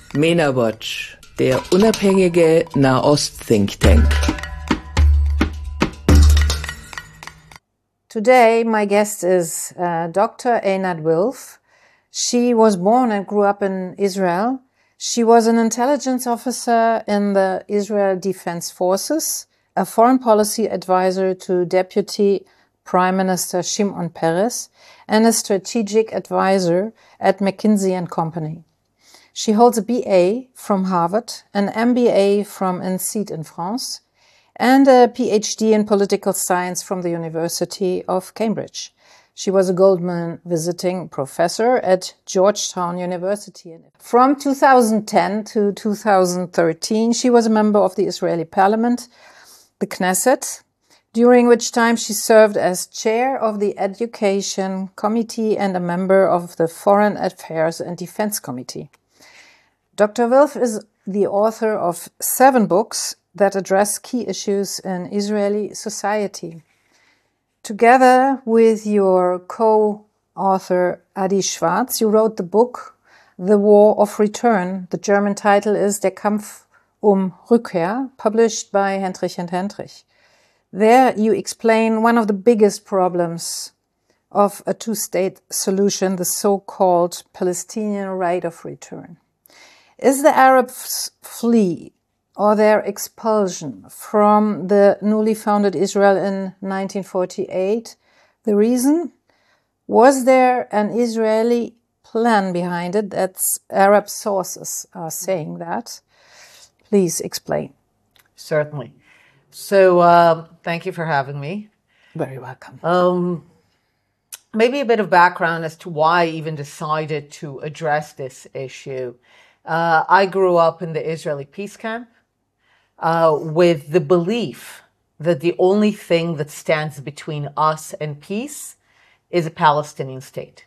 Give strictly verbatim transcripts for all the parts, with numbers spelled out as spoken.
MENA Watch, der unabhängige Nahost-Think Tank. Today, my guest is uh, Doctor Einat Wilf. She was born and grew up in Israel. She was an intelligence officer in the Israel Defense Forces, a foreign policy advisor to Deputy Prime Minister Shimon Peres, and a strategic advisor at McKinsey and Company. She holds a B A from Harvard, an M B A from I N S E E D in France, and a P H D in political science from the University of Cambridge. She was a Goldman visiting professor at Georgetown University. From two thousand ten to two thousand thirteen, she was a member of the Israeli parliament, the Knesset, during which time she served as chair of the Education Committee and a member of the Foreign Affairs and Defense Committee. Doctor Wilf is the author of seven books that address key issues in Israeli society. Together with your co-author Adi Schwartz, you wrote the book The War of Return. The German title is Der Kampf um Rückkehr, published by Hendrich and Hendrich. There you explain one of the biggest problems of a two-state solution, the so-called Palestinian right of return. Is the Arabs' flee or their expulsion from the newly founded Israel in nineteen forty-eight the reason? Was there an Israeli plan behind it? That's Arab sources are saying that. Please explain. Certainly. So uh, thank you for having me. Very welcome. Um, maybe a bit of background as to why I even decided to address this issue. Uh, I grew up in the Israeli peace camp uh, with the belief that the only thing that stands between us and peace is a Palestinian state.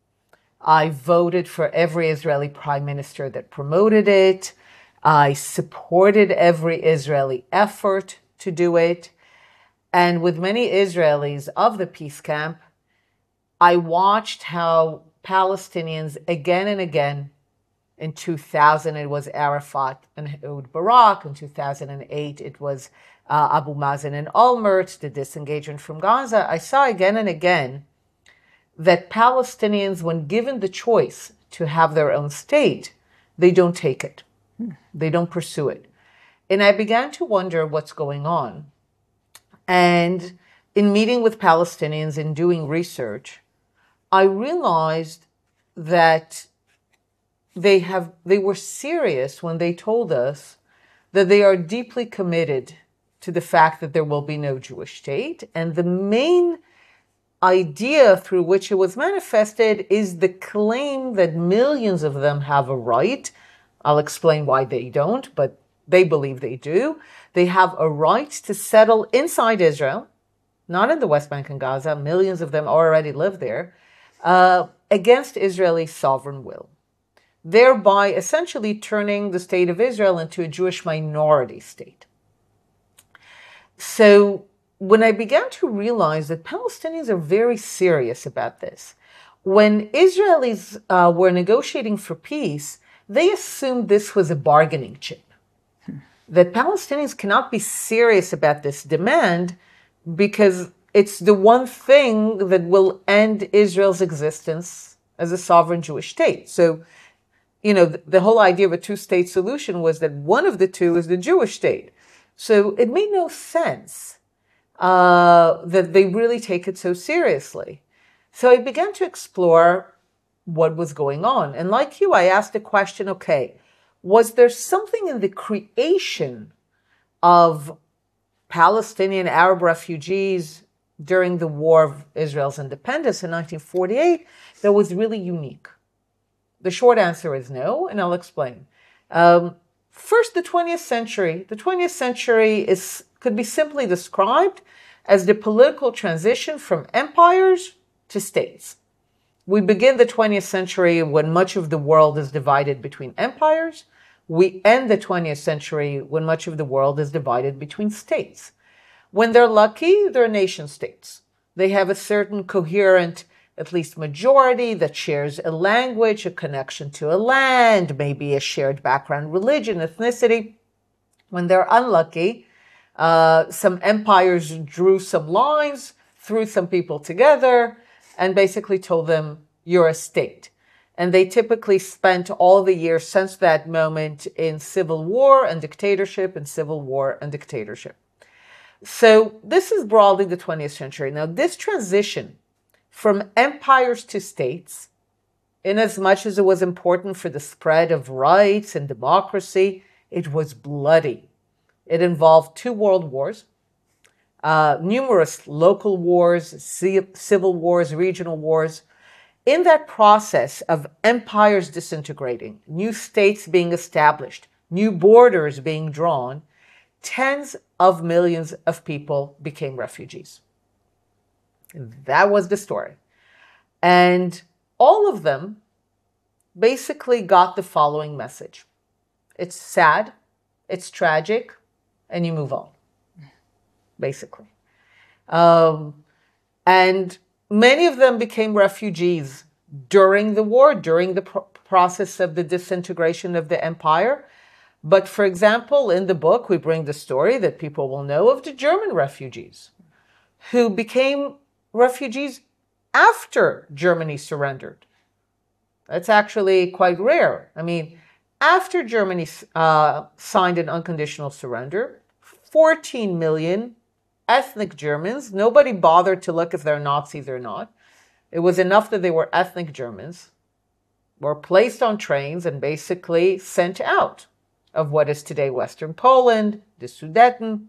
I voted for every Israeli prime minister that promoted it. I supported every Israeli effort to do it. And with many Israelis of the peace camp, I watched how Palestinians again and again, in two thousand, it was Arafat and Ehud Barak. In two thousand eight, it was uh, Abu Mazen and Olmert, the disengagement from Gaza. I saw again and again that Palestinians, when given the choice to have their own state, they don't take it. They don't pursue it. And I began to wonder what's going on. And in meeting with Palestinians and doing research, I realized that They have, they were serious when they told us that they are deeply committed to the fact that there will be no Jewish state. And the main idea through which it was manifested is the claim that millions of them have a right. I'll explain why they don't, but they believe they do. They have a right to settle inside Israel, not in the West Bank and Gaza. Millions of them already live there, uh, against Israeli sovereign will, thereby essentially turning the state of Israel into a Jewish minority state. So when I began to realize that Palestinians are very serious about this, when Israelis uh, were negotiating for peace, they assumed this was a bargaining chip, hmm. that Palestinians cannot be serious about this demand because it's the one thing that will end Israel's existence as a sovereign Jewish state. So You know, the, the whole idea of a two-state solution was that one of the two is the Jewish state. So it made no sense uh, that they really take it so seriously. So I began to explore what was going on. And like you, I asked the question, okay, was there something in the creation of Palestinian Arab refugees during the War of Israel's independence in nineteen forty-eight that was really unique? The short answer is no, and I'll explain. Um, first, the twentieth century. The twentieth century is could be simply described as the political transition from empires to states. We begin the twentieth century when much of the world is divided between empires. We end the twentieth century when much of the world is divided between states. When they're lucky, they're nation states. They have a certain coherent at least majority, that shares a language, a connection to a land, maybe a shared background, religion, ethnicity. When they're unlucky, uh, some empires drew some lines, threw some people together, and basically told them, you're a state. And they typically spent all the years since that moment in civil war and dictatorship, and civil war and dictatorship. So this is broadly the twentieth century. Now, this transition from empires to states, in as much as it was important for the spread of rights and democracy, it was bloody. It involved two world wars, uh, numerous local wars, civil wars, regional wars. In that process of empires disintegrating, new states being established, new borders being drawn, tens of millions of people became refugees. That was the story. And all of them basically got the following message. It's sad, it's tragic, and you move on, basically. Um, and many of them became refugees during the war, during the pro- process of the disintegration of the empire. But for example, in the book, we bring the story that people will know of the German refugees who became refugees after Germany surrendered. That's actually quite rare. I mean, after Germany uh, signed an unconditional surrender, fourteen million ethnic Germans, nobody bothered to look if they're Nazis or not. It was enough that they were ethnic Germans, were placed on trains and basically sent out of what is today Western Poland, the Sudeten.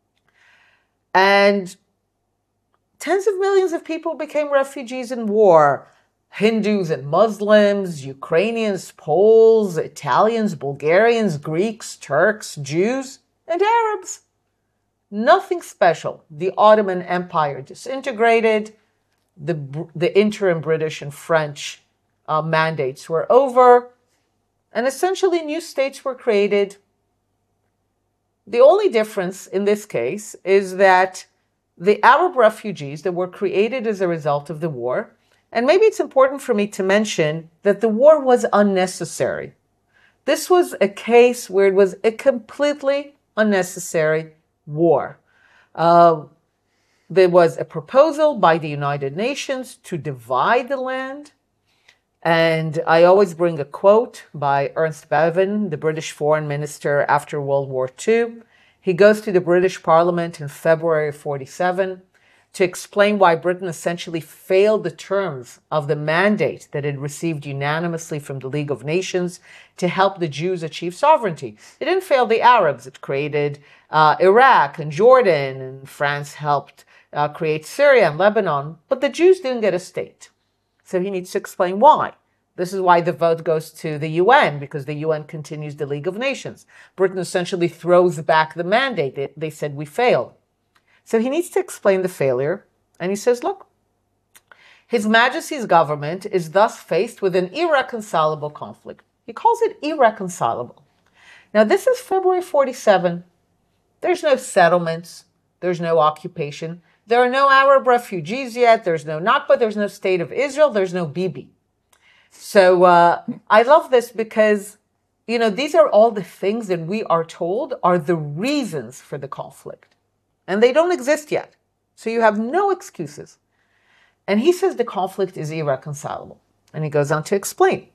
And tens of millions of people became refugees in war. Hindus and Muslims, Ukrainians, Poles, Italians, Bulgarians, Greeks, Turks, Jews, and Arabs. Nothing special. The Ottoman Empire disintegrated. The, the interim British and French uh, mandates were over. And essentially new states were created. The only difference in this case is that the Arab refugees that were created as a result of the war, and maybe it's important for me to mention that the war was unnecessary. This was a case where it was a completely unnecessary war. Uh, there was a proposal by the United Nations to divide the land. And I always bring a quote by Ernst Bevin, the British foreign minister after World War Two. He goes to the British Parliament in February of forty-seven to explain why Britain essentially failed the terms of the mandate that it received unanimously from the League of Nations to help the Jews achieve sovereignty. It didn't fail the Arabs. It created uh, Iraq and Jordan, and France helped uh, create Syria and Lebanon, but the Jews didn't get a state. So he needs to explain why. This is why the vote goes to the U N, because the U N continues the League of Nations. Britain essentially throws back the mandate. They, they said we failed. So he needs to explain the failure. And he says, look, His Majesty's government is thus faced with an irreconcilable conflict. He calls it irreconcilable. Now, this is February forty-seven. There's no settlements. There's no occupation. There are no Arab refugees yet. There's no Nakba. There's no State of Israel. There's no Bibi. So uh, I love this because, you know, these are all the things that we are told are the reasons for the conflict. And they don't exist yet. So you have no excuses. And he says the conflict is irreconcilable. And he goes on to explain.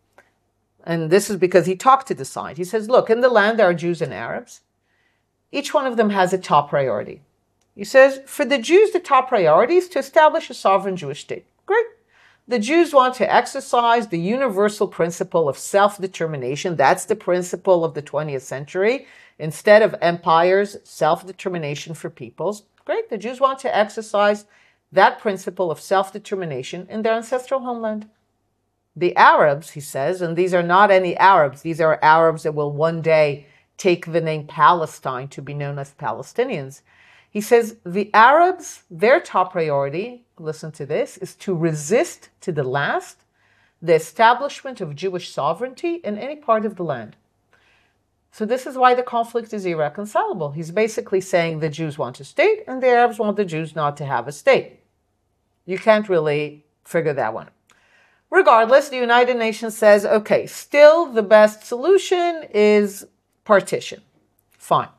And this is because he talked to the side. He says, look, in the land there are Jews and Arabs. Each one of them has a top priority. He says, for the Jews, the top priority is to establish a sovereign Jewish state. Great. The Jews want to exercise the universal principle of self-determination. That's the principle of the twentieth century. Instead of empires, self-determination for peoples. Great. The Jews want to exercise that principle of self-determination in their ancestral homeland. The Arabs, he says, and these are not any Arabs. These are Arabs that will one day take the name Palestine to be known as Palestinians. He says the Arabs, their top priority, listen to this, is to resist to the last the establishment of Jewish sovereignty in any part of the land. So this is why the conflict is irreconcilable. He's basically saying the Jews want a state and the Arabs want the Jews not to have a state. You can't really figure that one. Regardless, the United Nations says, okay, still the best solution is partition. Fine.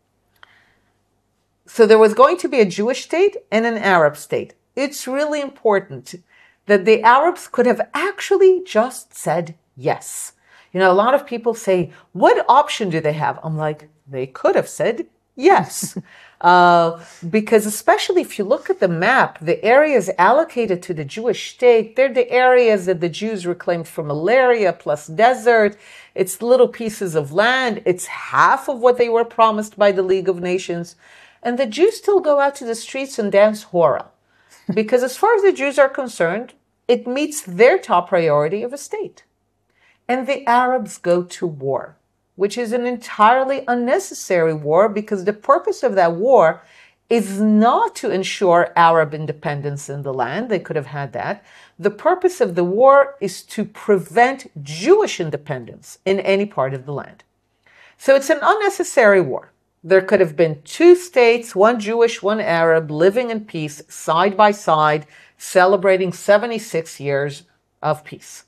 So there was going to be a Jewish state and an Arab state. It's really important that the Arabs could have actually just said yes. You know, a lot of people say, what option do they have? I'm like, they could have said yes. Uh, because especially if you look at the map, the areas allocated to the Jewish state, they're the areas that the Jews reclaimed from malaria plus desert. It's little pieces of land. It's half of what they were promised by the League of Nations. And the Jews still go out to the streets and dance hora. Because as far as the Jews are concerned, it meets their top priority of a state. And the Arabs go to war, which is an entirely unnecessary war because the purpose of that war is not to ensure Arab independence in the land. They could have had that. The purpose of the war is to prevent Jewish independence in any part of the land. So it's an unnecessary war. There could have been two states, one Jewish, one Arab, living in peace, side by side, celebrating seventy-six years of peace.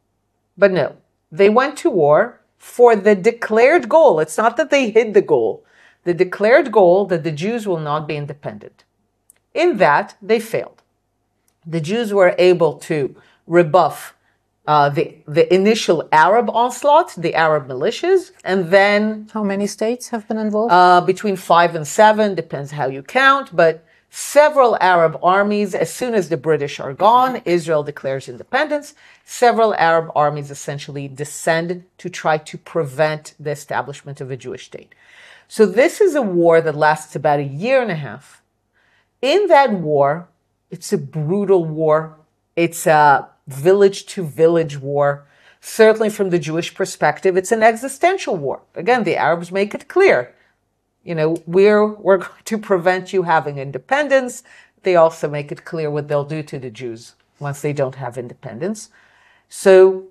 But no, they went to war for the declared goal. It's not that they hid the goal. The declared goal that the Jews will not be independent. In that, they failed. The Jews were able to rebuff uh, the, the initial Arab onslaught, the Arab militias, and then... How many states have been involved? Uh, between five and seven, depends how you count, but several Arab armies, as soon as the British are gone, Israel declares independence. Several Arab armies essentially descend to try to prevent the establishment of a Jewish state. So this is a war that lasts about a year and a half. In that war, it's a brutal war. It's a village-to-village war. Certainly from the Jewish perspective, it's an existential war. Again, the Arabs make it clear. You know, we're, we're going to prevent you having independence. They also make it clear what they'll do to the Jews once they don't have independence. So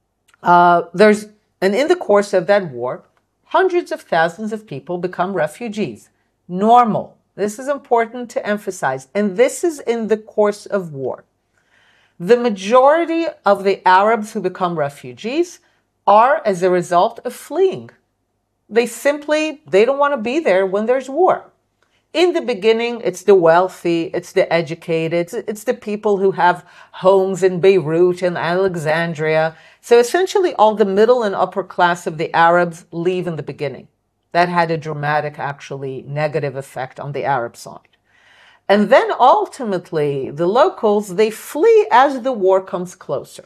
uh, there's, and in the course of that war, hundreds of thousands of people become refugees. Normal. This is important to emphasize. And this is in the course of war. The majority of the Arabs who become refugees are as a result of fleeing. They simply, they don't want to be there when there's war. In the beginning, it's the wealthy, it's the educated, it's, it's the people who have homes in Beirut and Alexandria. So essentially all the middle and upper class of the Arabs leave in the beginning. That had a dramatic, actually negative effect on the Arab side. And then ultimately, the locals, they flee as the war comes closer.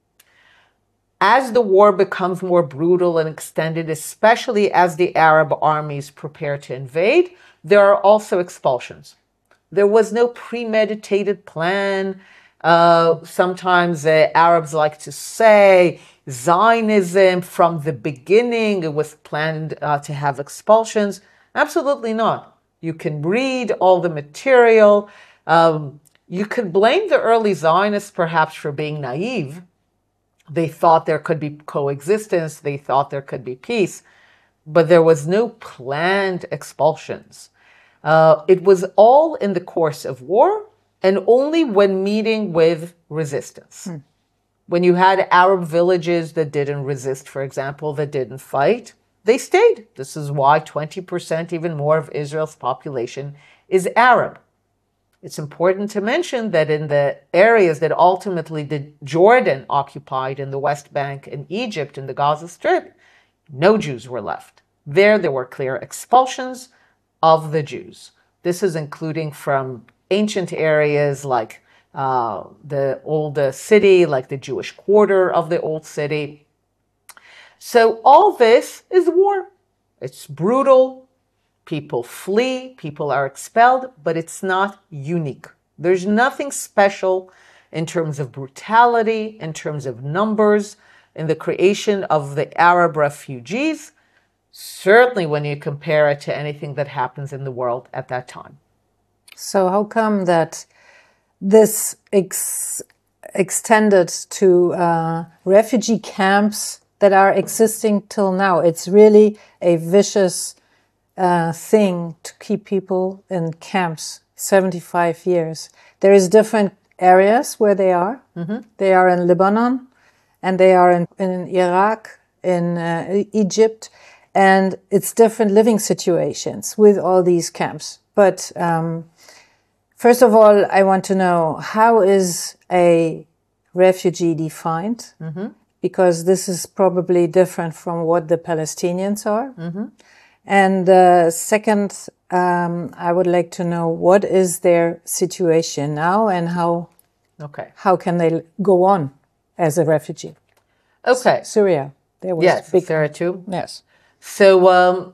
As the war becomes more brutal and extended, especially as the Arab armies prepare to invade, there are also expulsions. There was no premeditated plan. Uh, sometimes uh, Arabs like to say Zionism from the beginning, it was planned uh, to have expulsions. Absolutely not. You can read all the material. Um, you could blame the early Zionists perhaps for being naive. They thought there could be coexistence. They thought there could be peace. But there was no planned expulsions. Uh, it was all in the course of war and only when meeting with resistance. Hmm. When you had Arab villages that didn't resist, for example, that didn't fight, they stayed. This is why twenty percent, even more, of Israel's population is Arab. It's important to mention that in the areas that ultimately the Jordan occupied in the West Bank and Egypt in the Gaza Strip, no Jews were left. There, there were clear expulsions of the Jews. This is including from ancient areas like uh, the old uh, city, like the Jewish quarter of the old city. So all this is war. It's brutal. People flee, people are expelled, but it's not unique. There's nothing special in terms of brutality, in terms of numbers, in the creation of the Arab refugees, certainly when you compare it to anything that happens in the world at that time. So how come that this ex extended to uh, refugee camps that are existing till now? It's really a vicious uh, thing to keep people in camps, seventy-five years. There is different areas where they are. Mm-hmm. They are in Lebanon, and they are in, in Iraq, in uh, Egypt, and it's different living situations with all these camps. But um, first of all, I want to know, how is a refugee defined? Mm-hmm. Because this is probably different from what the Palestinians are. Mm-hmm. And uh, second, um, I would like to know, what is their situation now, and how okay. how can they go on as a refugee? Okay. S- Syria. There was yes, big Syria too. Yes. So um,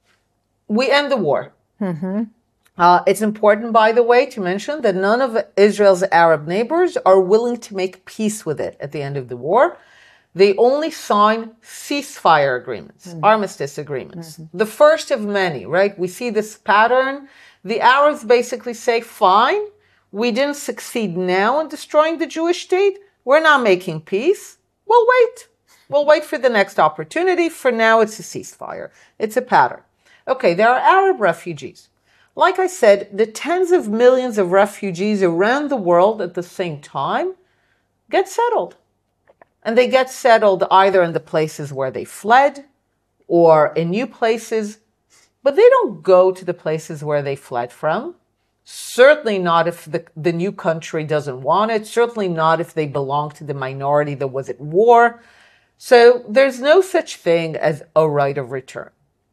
we end the war. Mm-hmm. Uh, it's important, by the way, to mention that none of Israel's Arab neighbors are willing to make peace with it at the end of the war. They only sign ceasefire agreements, mm-hmm. armistice agreements. Mm-hmm. The first of many, right? We see this pattern. The Arabs basically say, fine, we didn't succeed now in destroying the Jewish state. We're not making peace. We'll wait. We'll wait for the next opportunity. For now, it's a ceasefire. It's a pattern. Okay, there are Arab refugees. Like I said, the tens of millions of refugees around the world at the same time get settled. And they get settled either in the places where they fled or in new places, but they don't go to the places where they fled from. Certainly not if the, the new country doesn't want it. Certainly not if they belong to the minority that was at war. So there's no such thing as a right of return.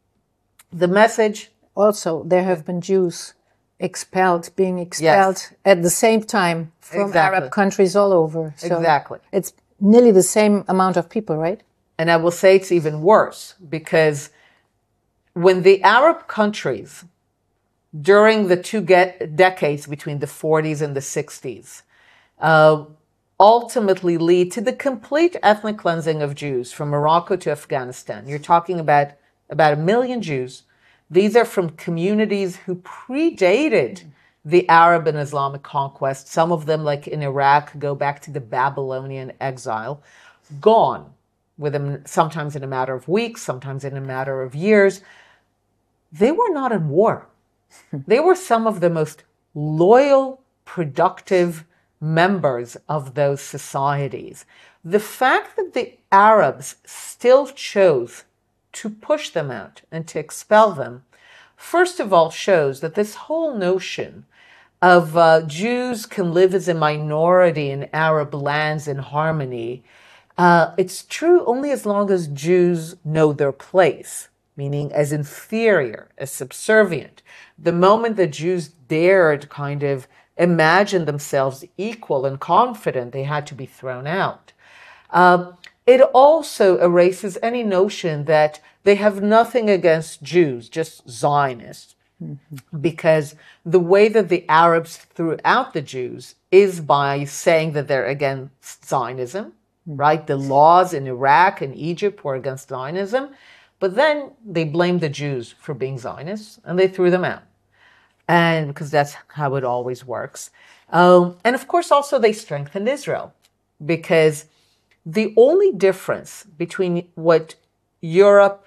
The message... Also, there have been Jews expelled, being expelled yes. at the same time from exactly. Arab countries all over. So exactly. It's nearly the same amount of people, right? And I will say it's even worse, because when the Arab countries, during the two get- decades between the forties and the sixties, uh, ultimately lead to the complete ethnic cleansing of Jews from Morocco to Afghanistan. You're talking about about a million Jews. These are from communities who predated the Arab and Islamic conquest. Some of them, like in Iraq, go back to the Babylonian exile. Gone, with them sometimes in a matter of weeks, sometimes in a matter of years. They were not in war. They were some of the most loyal, productive members of those societies. The fact that the Arabs still chose to push them out and to expel them, first of all, shows that this whole notion of uh, Jews can live as a minority in Arab lands in harmony, uh, it's true only as long as Jews know their place, meaning as inferior, as subservient. The moment that Jews dared kind of imagine themselves equal and confident, they had to be thrown out. Um, It also erases any notion that they have nothing against Jews, just Zionists, mm-hmm. because the way that the Arabs threw out the Jews is by saying that they're against Zionism, mm-hmm. right? The laws in Iraq and Egypt were against Zionism, but then they blamed the Jews for being Zionists and they threw them out. And because that's how it always works. Um, and of course, also they strengthened Israel, because the only difference between what Europe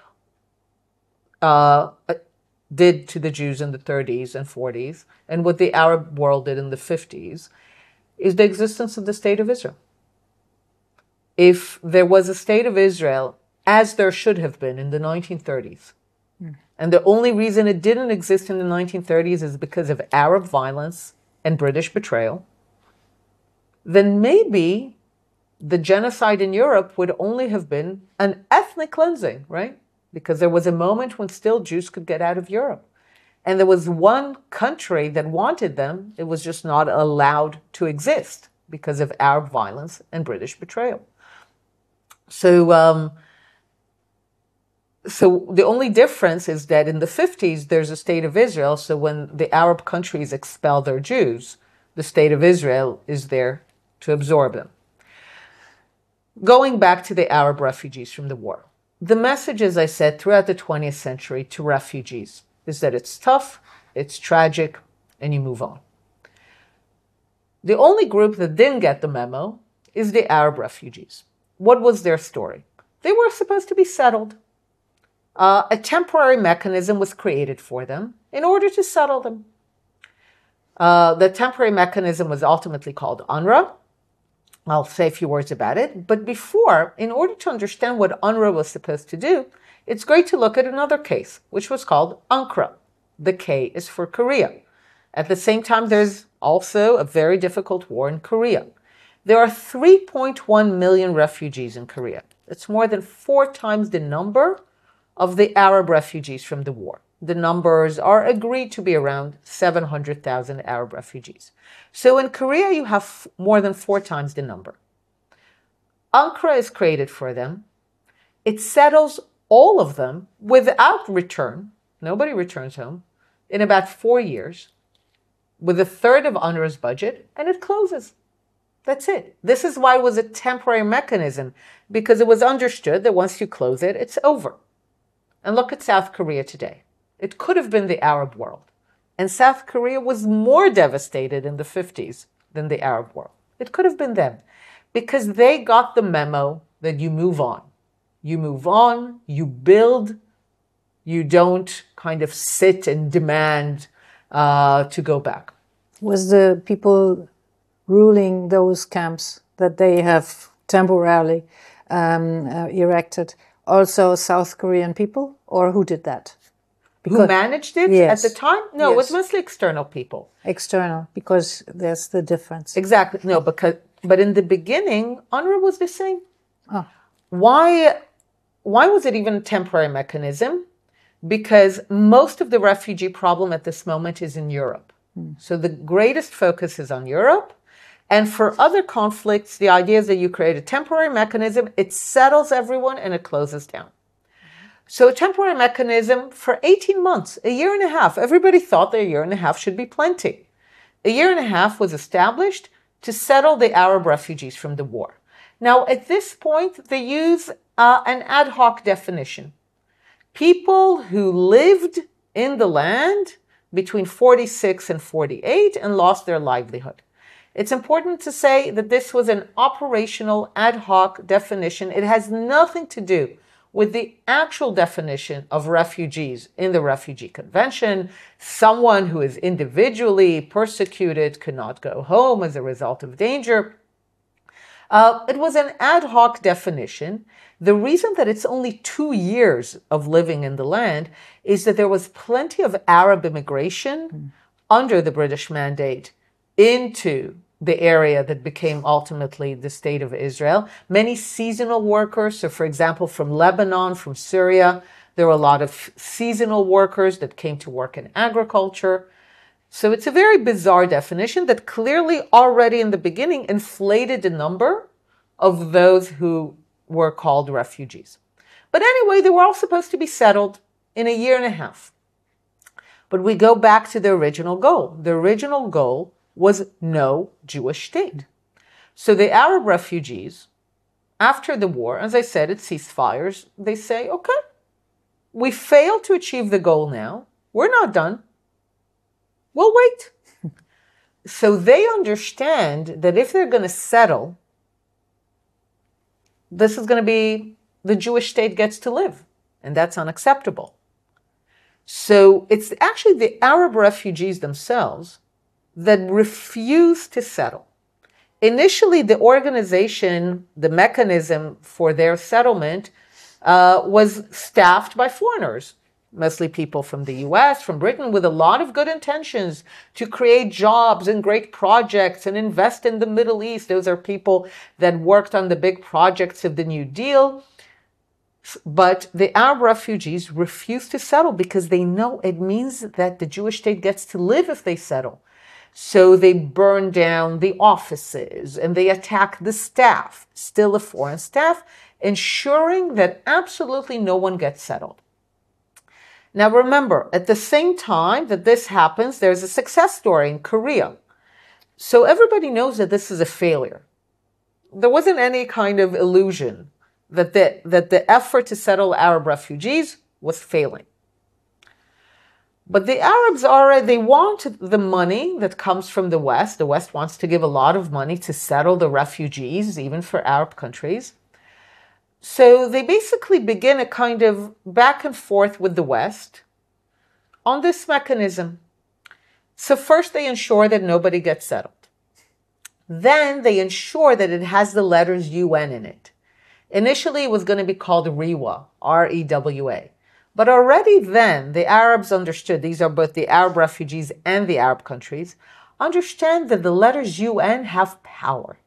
uh, did to the Jews in the thirties and forties and what the Arab world did in the fifties is the existence of the State of Israel. If there was a State of Israel, as there should have been in the nineteen thirties, mm. and the only reason it didn't exist in the nineteen thirties is because of Arab violence and British betrayal, then maybe the genocide in Europe would only have been an ethnic cleansing, right? Because there was a moment when still Jews could get out of Europe. And there was one country that wanted them. It was just not allowed to exist because of Arab violence and British betrayal. So, um, so the only difference is that in the fifties, there's a State of Israel. So when the Arab countries expel their Jews, the State of Israel is there to absorb them. Going back to the Arab refugees from the war, the message, as I said, throughout the twentieth century to refugees is that it's tough, it's tragic, and you move on. The only group that didn't get the memo is the Arab refugees. What was their story? They were supposed to be settled. Uh, a temporary mechanism was created for them in order to settle them. Uh, the temporary mechanism was ultimately called UNRWA. I'll say a few words about it. But before, in order to understand what UNRWA was supposed to do, it's great to look at another case, which was called UNCRA. The K is for Korea. At the same time, there's also a very difficult war in Korea. There are three point one million refugees in Korea. It's more than four times the number of the Arab refugees from the war. The numbers are agreed to be around seven hundred thousand Arab refugees. So in Korea, you have more than four times the number. UNCRA is created for them. It settles all of them without return. Nobody returns home in about four years with a third of UNRWA's budget, and it closes. That's it. This is why it was a temporary mechanism, because it was understood that once you close it, it's over. And look at South Korea today. It could have been the Arab world. And South Korea was more devastated in the fifties than the Arab world. It could have been them, because they got the memo that you move on. You move on, you build, you don't kind of sit and demand uh, to go back. Was the people ruling those camps that they have temporarily um, uh, erected also South Korean people, or who did that? Because, who managed it yes. at the time? No, yes. It was mostly external people. External, because there's the difference. Exactly. No, because but in the beginning, UNRWA was the same. Oh. Why? Why was it even a temporary mechanism? Because most of the refugee problem at this moment is in Europe. Hmm. So the greatest focus is on Europe. And for other conflicts, the idea is that you create a temporary mechanism, it settles everyone, and it closes down. So a temporary mechanism for eighteen months, a year and a half. Everybody thought that a year and a half should be plenty. A year and a half was established to settle the Arab refugees from the war. Now, at this point, they use uh, an ad hoc definition. People who lived in the land between forty-six and forty-eight and lost their livelihood. It's important to say that this was an operational ad hoc definition. It has nothing to do with the actual definition of refugees in the Refugee Convention. Someone who is individually persecuted cannot go home as a result of danger. Uh, it was an ad hoc definition. The reason that it's only two years of living in the land is that there was plenty of Arab immigration mm. under the British mandate into the area that became ultimately the state of Israel. Many seasonal workers, so for example, from Lebanon, from Syria, there were a lot of seasonal workers that came to work in agriculture. So it's a very bizarre definition that clearly already in the beginning inflated the number of those who were called refugees. But anyway, they were all supposed to be settled in a year and a half. But we go back to the original goal. The original goal was no Jewish state. So the Arab refugees, after the war, as I said, it ceasefires, they say, okay, we failed to achieve the goal now. We're not done. We'll wait. So they understand that if they're going to settle, this is going to be the Jewish state gets to live, and that's unacceptable. So it's actually the Arab refugees themselves that refused to settle. Initially, the organization, the mechanism for their settlement uh, was staffed by foreigners, mostly people from the U S, from Britain, with a lot of good intentions to create jobs and great projects and invest in the Middle East. Those are people that worked on the big projects of the New Deal. But the Arab refugees refused to settle because they know it means that the Jewish state gets to live if they settle. So they burn down the offices and they attack the staff, still a foreign staff, ensuring that absolutely no one gets settled. Now remember, at the same time that this happens, there's a success story in Korea. So everybody knows that this is a failure. There wasn't any kind of illusion that the, that the effort to settle Arab refugees was failing. But the Arabs are, they want the money that comes from the West. The West wants to give a lot of money to settle the refugees, even for Arab countries. So they basically begin a kind of back and forth with the West on this mechanism. So first they ensure that nobody gets settled. Then they ensure that it has the letters U N in it. Initially, it was going to be called REWA, R E W A. But already then, the Arabs understood, these are both the Arab refugees and the Arab countries, understand that the letters U N have power.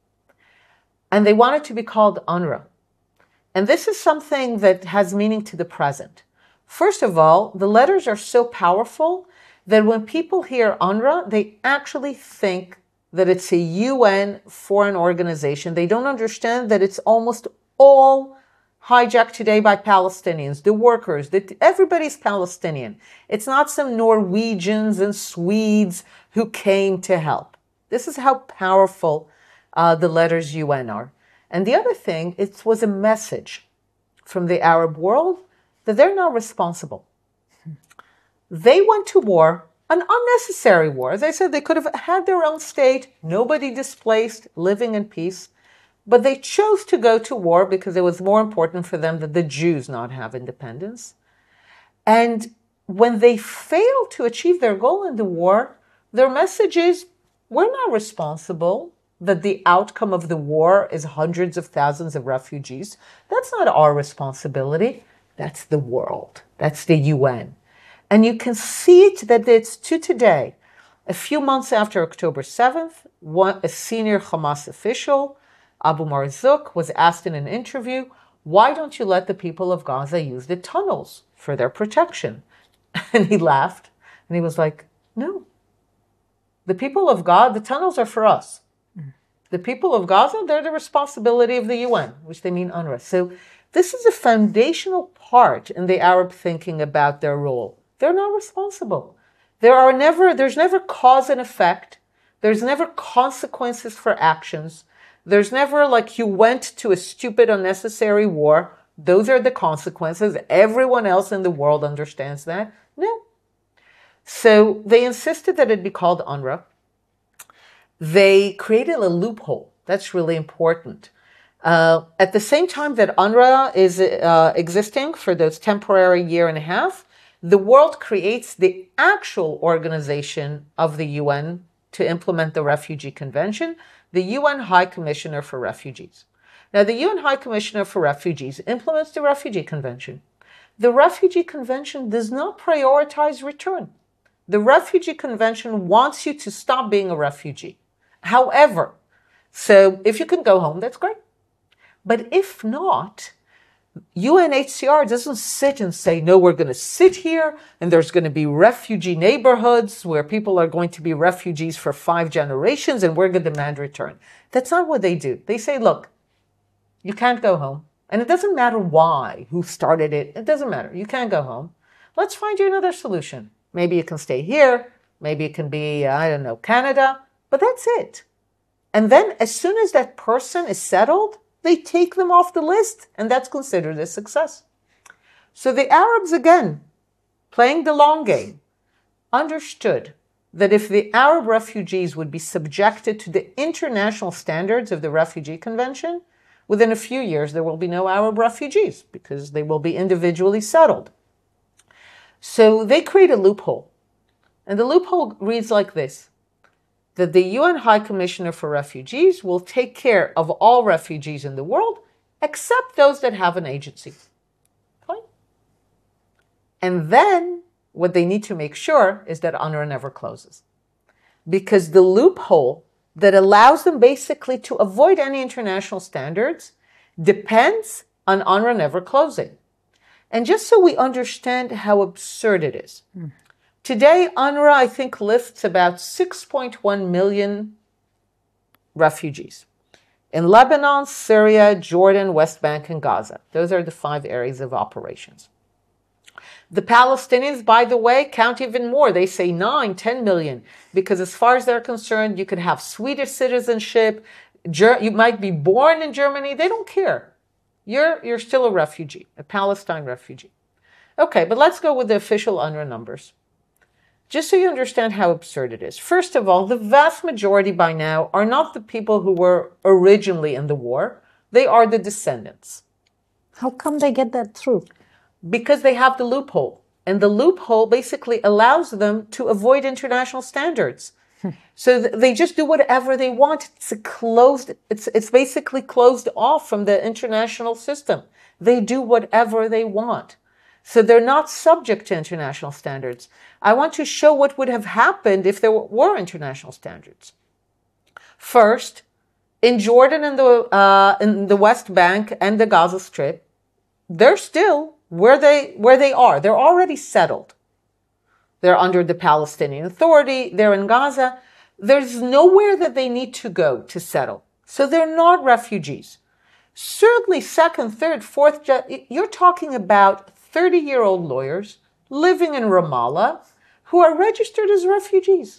And they want it to be called UNRWA. And this is something that has meaning to the present. First of all, the letters are so powerful that when people hear UNRWA, they actually think that it's a U N foreign organization. They don't understand that it's almost all hijacked today by Palestinians, the workers, that everybody's Palestinian. It's not some Norwegians and Swedes who came to help. This is how powerful uh, the letters U N are. And the other thing, it was a message from the Arab world that they're not responsible. They went to war, an unnecessary war. As I said, they could have had their own state, nobody displaced, living in peace. But they chose to go to war because it was more important for them that the Jews not have independence. And when they failed to achieve their goal in the war, their message is, we're not responsible that the outcome of the war is hundreds of thousands of refugees. That's not our responsibility. That's the world. That's the U N. And you can see it that it's to today. A few months after October seventh, one, a senior Hamas official, Abu Marzouk, was asked in an interview, why don't you let the people of Gaza use the tunnels for their protection? And he laughed and he was like, no. The people of Gaza, the tunnels are for us. The people of Gaza, they're the responsibility of the U N, which they mean UNRWA. So this is a foundational part in the Arab thinking about their role. They're not responsible. There are never, there's never cause and effect. There's never consequences for actions. There's never like you went to a stupid, unnecessary war. Those are the consequences. Everyone else in the world understands that. No. So they insisted that it be called UNRWA. They created a loophole. That's really important. Uh, at the same time that UNRWA is uh, existing for those temporary year and a half, the world creates the actual organization of the U N to implement the Refugee Convention, the U N High Commissioner for Refugees. Now, the U N High Commissioner for Refugees implements the Refugee Convention. The Refugee Convention does not prioritize return. The Refugee Convention wants you to stop being a refugee. However, so if you can go home, that's great. But if not, U N H C R doesn't sit and say, no, we're going to sit here and there's going to be refugee neighborhoods where people are going to be refugees for five generations and we're going to demand return. That's not what they do. They say, look, you can't go home. And it doesn't matter why, who started it. It doesn't matter. You can't go home. Let's find you another solution. Maybe you can stay here. Maybe it can be, I don't know, Canada. But that's it. And then as soon as that person is settled, they take them off the list, and that's considered a success. So the Arabs, again, playing the long game, understood that if the Arab refugees would be subjected to the international standards of the Refugee Convention, within a few years there will be no Arab refugees because they will be individually settled. So they create a loophole. And the loophole reads like this, that the U N High Commissioner for Refugees will take care of all refugees in the world except those that have an agency. Okay? And then what they need to make sure is that UNRWA never closes. Because the loophole that allows them basically to avoid any international standards depends on UNRWA never closing. And just so we understand how absurd it is, mm. Today, UNRWA, I think, lifts about six point one million refugees in Lebanon, Syria, Jordan, West Bank, and Gaza. Those are the five areas of operations. The Palestinians, by the way, count even more. They say nine, ten million, because as far as they're concerned, you could have Swedish citizenship, you might be born in Germany, they don't care. You're, you're still a refugee, a Palestine refugee. Okay, but let's go with the official UNRWA numbers. Just so you understand how absurd it is. First of all, the vast majority by now are not the people who were originally in the war. They are the descendants. How come they get that through? Because they have the loophole. And the loophole basically allows them to avoid international standards. So th- they just do whatever they want. It's a closed, it's, it's basically closed off from the international system. They do whatever they want. So they're not subject to international standards. I want to show what would have happened if there were international standards. First, in Jordan and the, uh, in the West Bank and the Gaza Strip, they're still where they, where they are. They're already settled. They're under the Palestinian Authority. They're in Gaza. There's nowhere that they need to go to settle. So they're not refugees. Certainly second, third, fourth, you're talking about thirty-year-old lawyers living in Ramallah who are registered as refugees.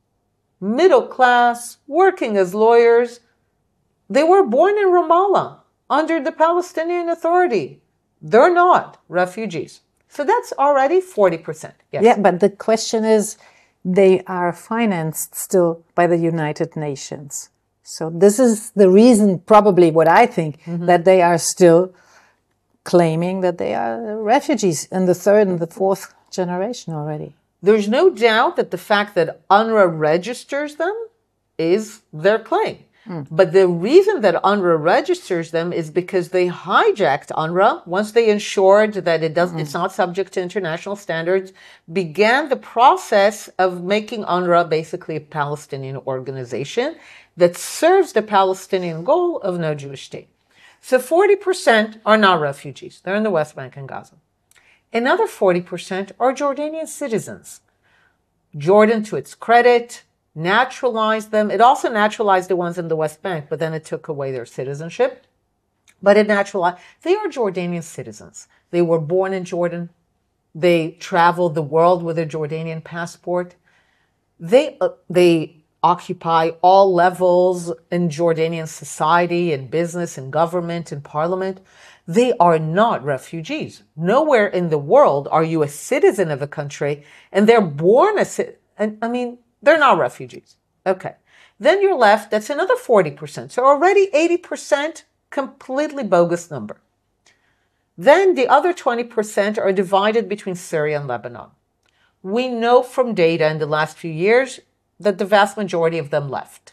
Middle class, working as lawyers. They were born in Ramallah under the Palestinian Authority. They're not refugees. So that's already forty percent. Yes. Yeah, but the question is, they are financed still by the United Nations. So this is the reason, probably what I think, mm-hmm. that they are still claiming that they are refugees in the third and the fourth generation already. There's no doubt that the fact that UNRWA registers them is their claim. Mm. But the reason that UNRWA registers them is because they hijacked UNRWA once they ensured that it does, mm. it's not subject to international standards, began the process of making UNRWA basically a Palestinian organization that serves the Palestinian goal of no Jewish state. So forty percent are not refugees. They're in the West Bank and Gaza. Another forty percent are Jordanian citizens. Jordan, to its credit, naturalized them. It also naturalized the ones in the West Bank, but then it took away their citizenship. But it naturalized. They are Jordanian citizens. They were born in Jordan. They traveled the world with a Jordanian passport. They, uh, they occupy all levels in Jordanian society, in business, in government, in parliament. They are not refugees. Nowhere in the world are you a citizen of a country and they're born a citizen. I mean, they're not refugees. Okay. Then you're left, that's another forty percent. So already eighty percent, completely bogus number. Then the other twenty percent are divided between Syria and Lebanon. We know from data in the last few years that the vast majority of them left.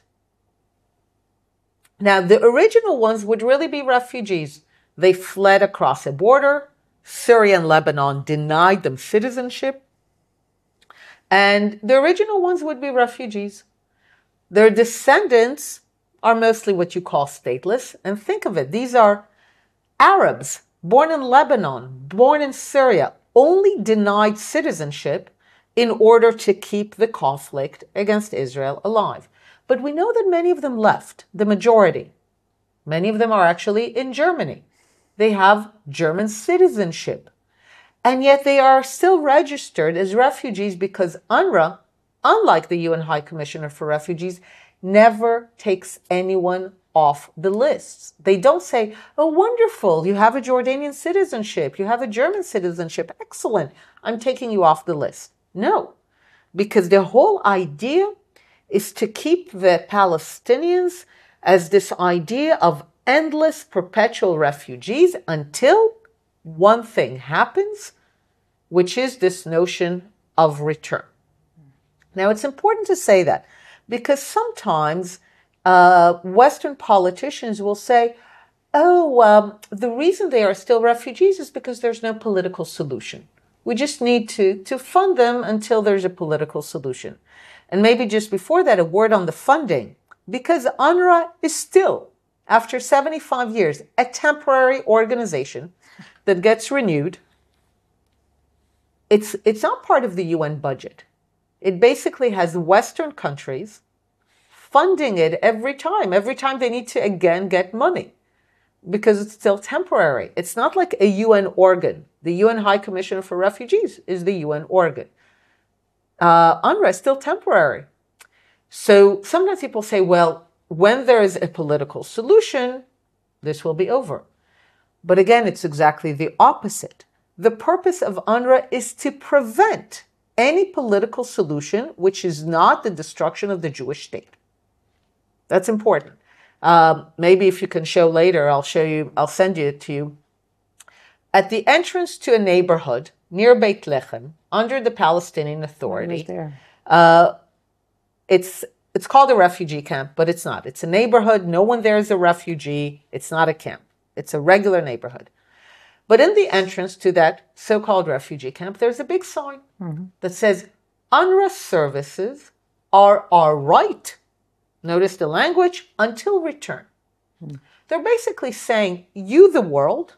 Now, the original ones would really be refugees. They fled across a border. Syria and Lebanon denied them citizenship. And the original ones would be refugees. Their descendants are mostly what you call stateless. And think of it, these are Arabs born in Lebanon, born in Syria, only denied citizenship in order to keep the conflict against Israel alive. But we know that many of them left, the majority. Many of them are actually in Germany. They have German citizenship. And yet they are still registered as refugees because UNRWA, unlike the U N High Commissioner for Refugees, never takes anyone off the lists. They don't say, oh, wonderful, you have a Jordanian citizenship, you have a German citizenship, excellent, I'm taking you off the list. No, because the whole idea is to keep the Palestinians as this idea of endless, perpetual refugees until one thing happens, which is this notion of return. Now, it's important to say that because sometimes uh, Western politicians will say, oh, um, the reason they are still refugees is because there's no political solution. We just need to, to fund them until there's a political solution. And maybe just before that, a word on the funding, because UNRWA is still, after seventy-five years, a temporary organization that gets renewed. It's, it's not part of the U N budget. It basically has Western countries funding it every time, every time they need to again get money, because it's still temporary. It's not like a U N organ. The U N High Commissioner for Refugees is the U N organ. Uh, UNRWA is still temporary. So sometimes people say, well, when there is a political solution, this will be over. But again, it's exactly the opposite. The purpose of UNRWA is to prevent any political solution which is not the destruction of the Jewish state. That's important. Um, maybe if you can show later, I'll show you, I'll send it to you. at the entrance to a neighborhood near Beit Lechem, under the Palestinian Authority. there. Uh, it's it's called a refugee camp, but it's not. It's a neighborhood. No one there is a refugee. It's not a camp. It's a regular neighborhood. But in the entrance to that so-called refugee camp, there's a big sign mm-hmm. that says, UNRWA services are our right. Notice the language, until return. Mm-hmm. They're basically saying, you, the world,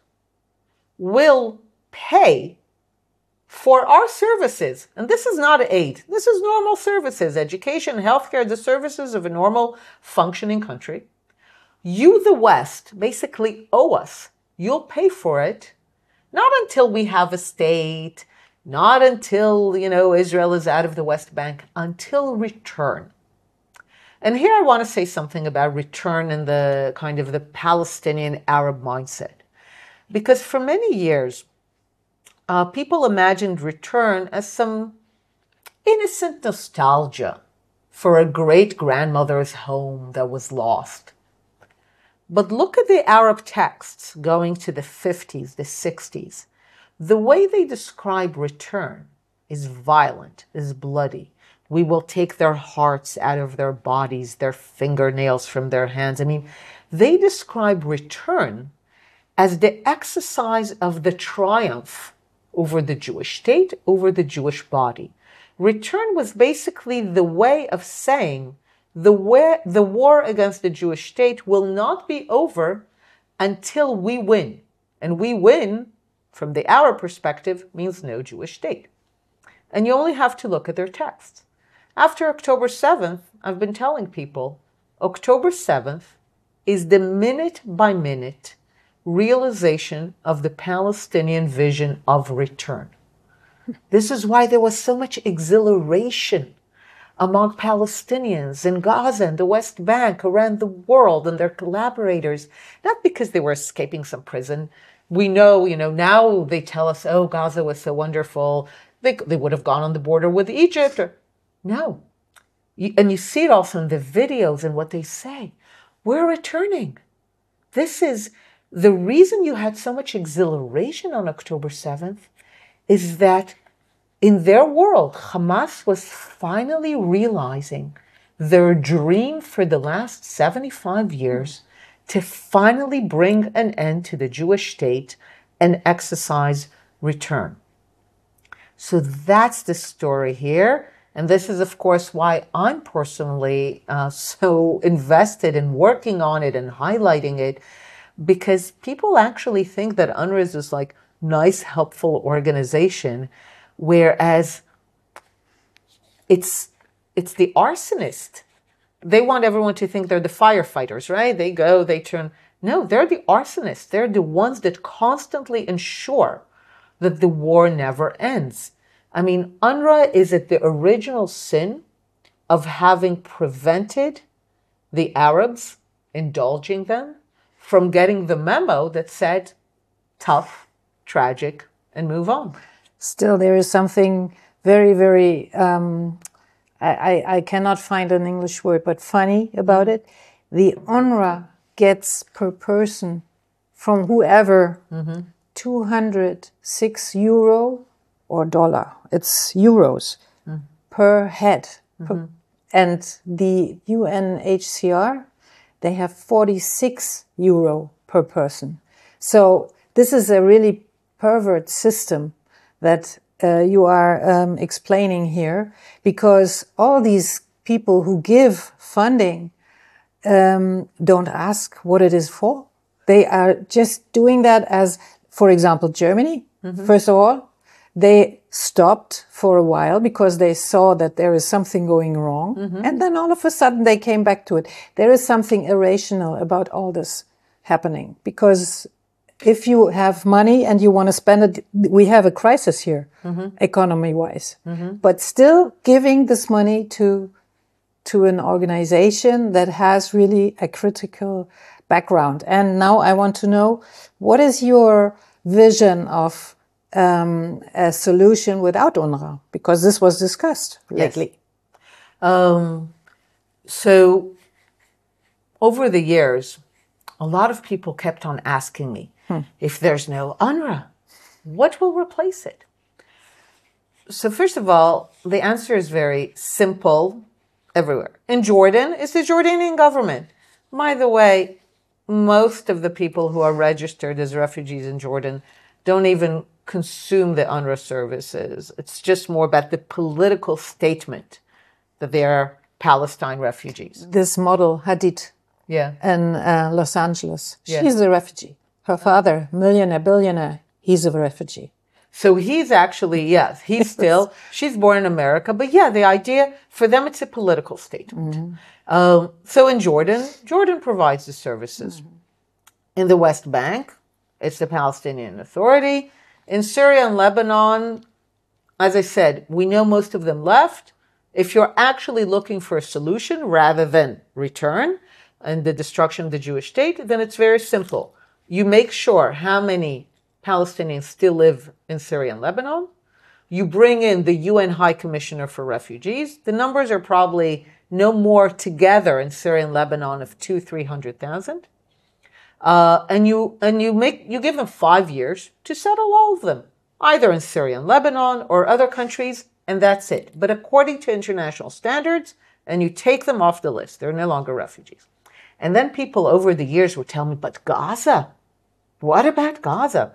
will pay for our services. And this is not aid. This is normal services, education, healthcare, the services of a normal functioning country. You, the West, basically owe us. You'll pay for it. Not until we have a state, not until, you know, Israel is out of the West Bank, until return. And here I want to say something about return in the kind of the Palestinian Arab mindset. Because for many years, uh, people imagined return as some innocent nostalgia for a great-grandmother's home that was lost. But look at the Arab texts going to the fifties, the sixties. The way they describe return is violent, is bloody. We will take their hearts out of their bodies, their fingernails from their hands. I mean, they describe return as the exercise of the triumph over the Jewish state, over the Jewish body. Return was basically the way of saying, The war, the war against the Jewish state will not be over until we win. And we win, from the Arab perspective, means no Jewish state. And you only have to look at their texts. After October seventh, I've been telling people, October seventh is the minute-by-minute realization of the Palestinian vision of return. This is why there was so much exhilaration among Palestinians in Gaza and the West Bank, around the world, and their collaborators, not because they were escaping some prison. We know, you know, now they tell us, oh, Gaza was so wonderful. They, they would have gone on the border with Egypt. Or, no. You, and you see it also in the videos and what they say. We're returning. This is the reason you had so much exhilaration on October seventh is that in their world, Hamas was finally realizing their dream for the last seventy-five years to finally bring an end to the Jewish state and exercise return. So that's the story here. And this is, of course, why I'm personally uh, so invested in working on it and highlighting it, because people actually think that UNRWA is this like nice, helpful organization, whereas it's it's the arsonist. They want everyone to think they're the firefighters, right? They go, they turn. No, they're the arsonists. They're the ones that constantly ensure that the war never ends. I mean, UNRWA is at the original sin of having prevented the Arabs, indulging them, from getting the memo that said, tough, tragic, and move on. Still, there is something very, very, um, I, I, I cannot find an English word, but funny about it. The UNRWA gets per person from whoever mm-hmm. two hundred six euro or dollar. It's euros mm-hmm. per head. Mm-hmm. Per, and the U N H C R, they have forty-six euro per person. So this is a really pervert system that uh, you are um, explaining here, because all these people who give funding um, don't ask what it is for. They are just doing that as, for example, Germany, mm-hmm. first of all. They stopped for a while because they saw that there is something going wrong. Mm-hmm. And then all of a sudden they came back to it. There is something irrational about all this happening, because if you have money and you want to spend it, we have a crisis here, mm-hmm. economy-wise. Mm-hmm. But still giving this money to to an organization that has really a critical background. And now I want to know, what is your vision of um, a solution without UNRWA? Because this was discussed lately. Yes. Um, so over the years, a lot of people kept on asking me, Hmm. if there's no UNRWA, What will replace it? So first of all, the answer is very simple everywhere. In Jordan, it's the Jordanian government. By the way, most of the people who are registered as refugees in Jordan don't even consume the UNRWA services. It's just more about the political statement that they are Palestine refugees. This model, Hadid, Yeah. in uh, Los Angeles, Yeah. she's a refugee. Her father, millionaire, billionaire, he's a refugee. So he's actually, yes, he's still, she's born in America, but yeah, the idea, for them, it's a political statement. Mm-hmm. Um, so in Jordan, Jordan provides the services. Mm-hmm. In the West Bank, it's the Palestinian Authority. In Syria and Lebanon, as I said, we know most of them left. If you're actually looking for a solution rather than return and the destruction of the Jewish state, then it's very simple. You make sure how many Palestinians still live in Syria and Lebanon. You bring in the U N High Commissioner for Refugees. The numbers are probably no more together in Syria and Lebanon of two, three hundred thousand. Uh, and you and you make you give them five years to settle all of them, either in Syria and Lebanon or other countries, and that's it. But according to international standards, and you take them off the list. They're no longer refugees. And then people over the years would tell me, but Gaza, what about Gaza?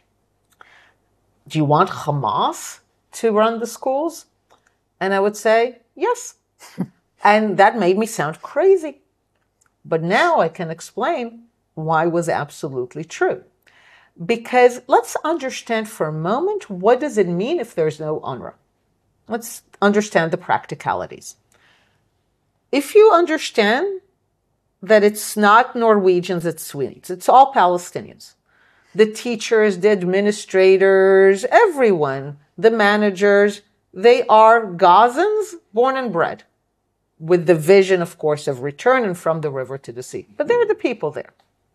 Do you want Hamas to run the schools? And I would say, yes. And that made me sound crazy. But now I can explain why it was absolutely true. Because let's understand for a moment, what does it mean if there's no UNRWA? Let's understand the practicalities. If you understand that it's not Norwegians, it's Swedes, it's all Palestinians. The teachers, the administrators, everyone, the managers, they are Gazans born and bred, with the vision, of course, of return and from the river to the sea. But they're the people there.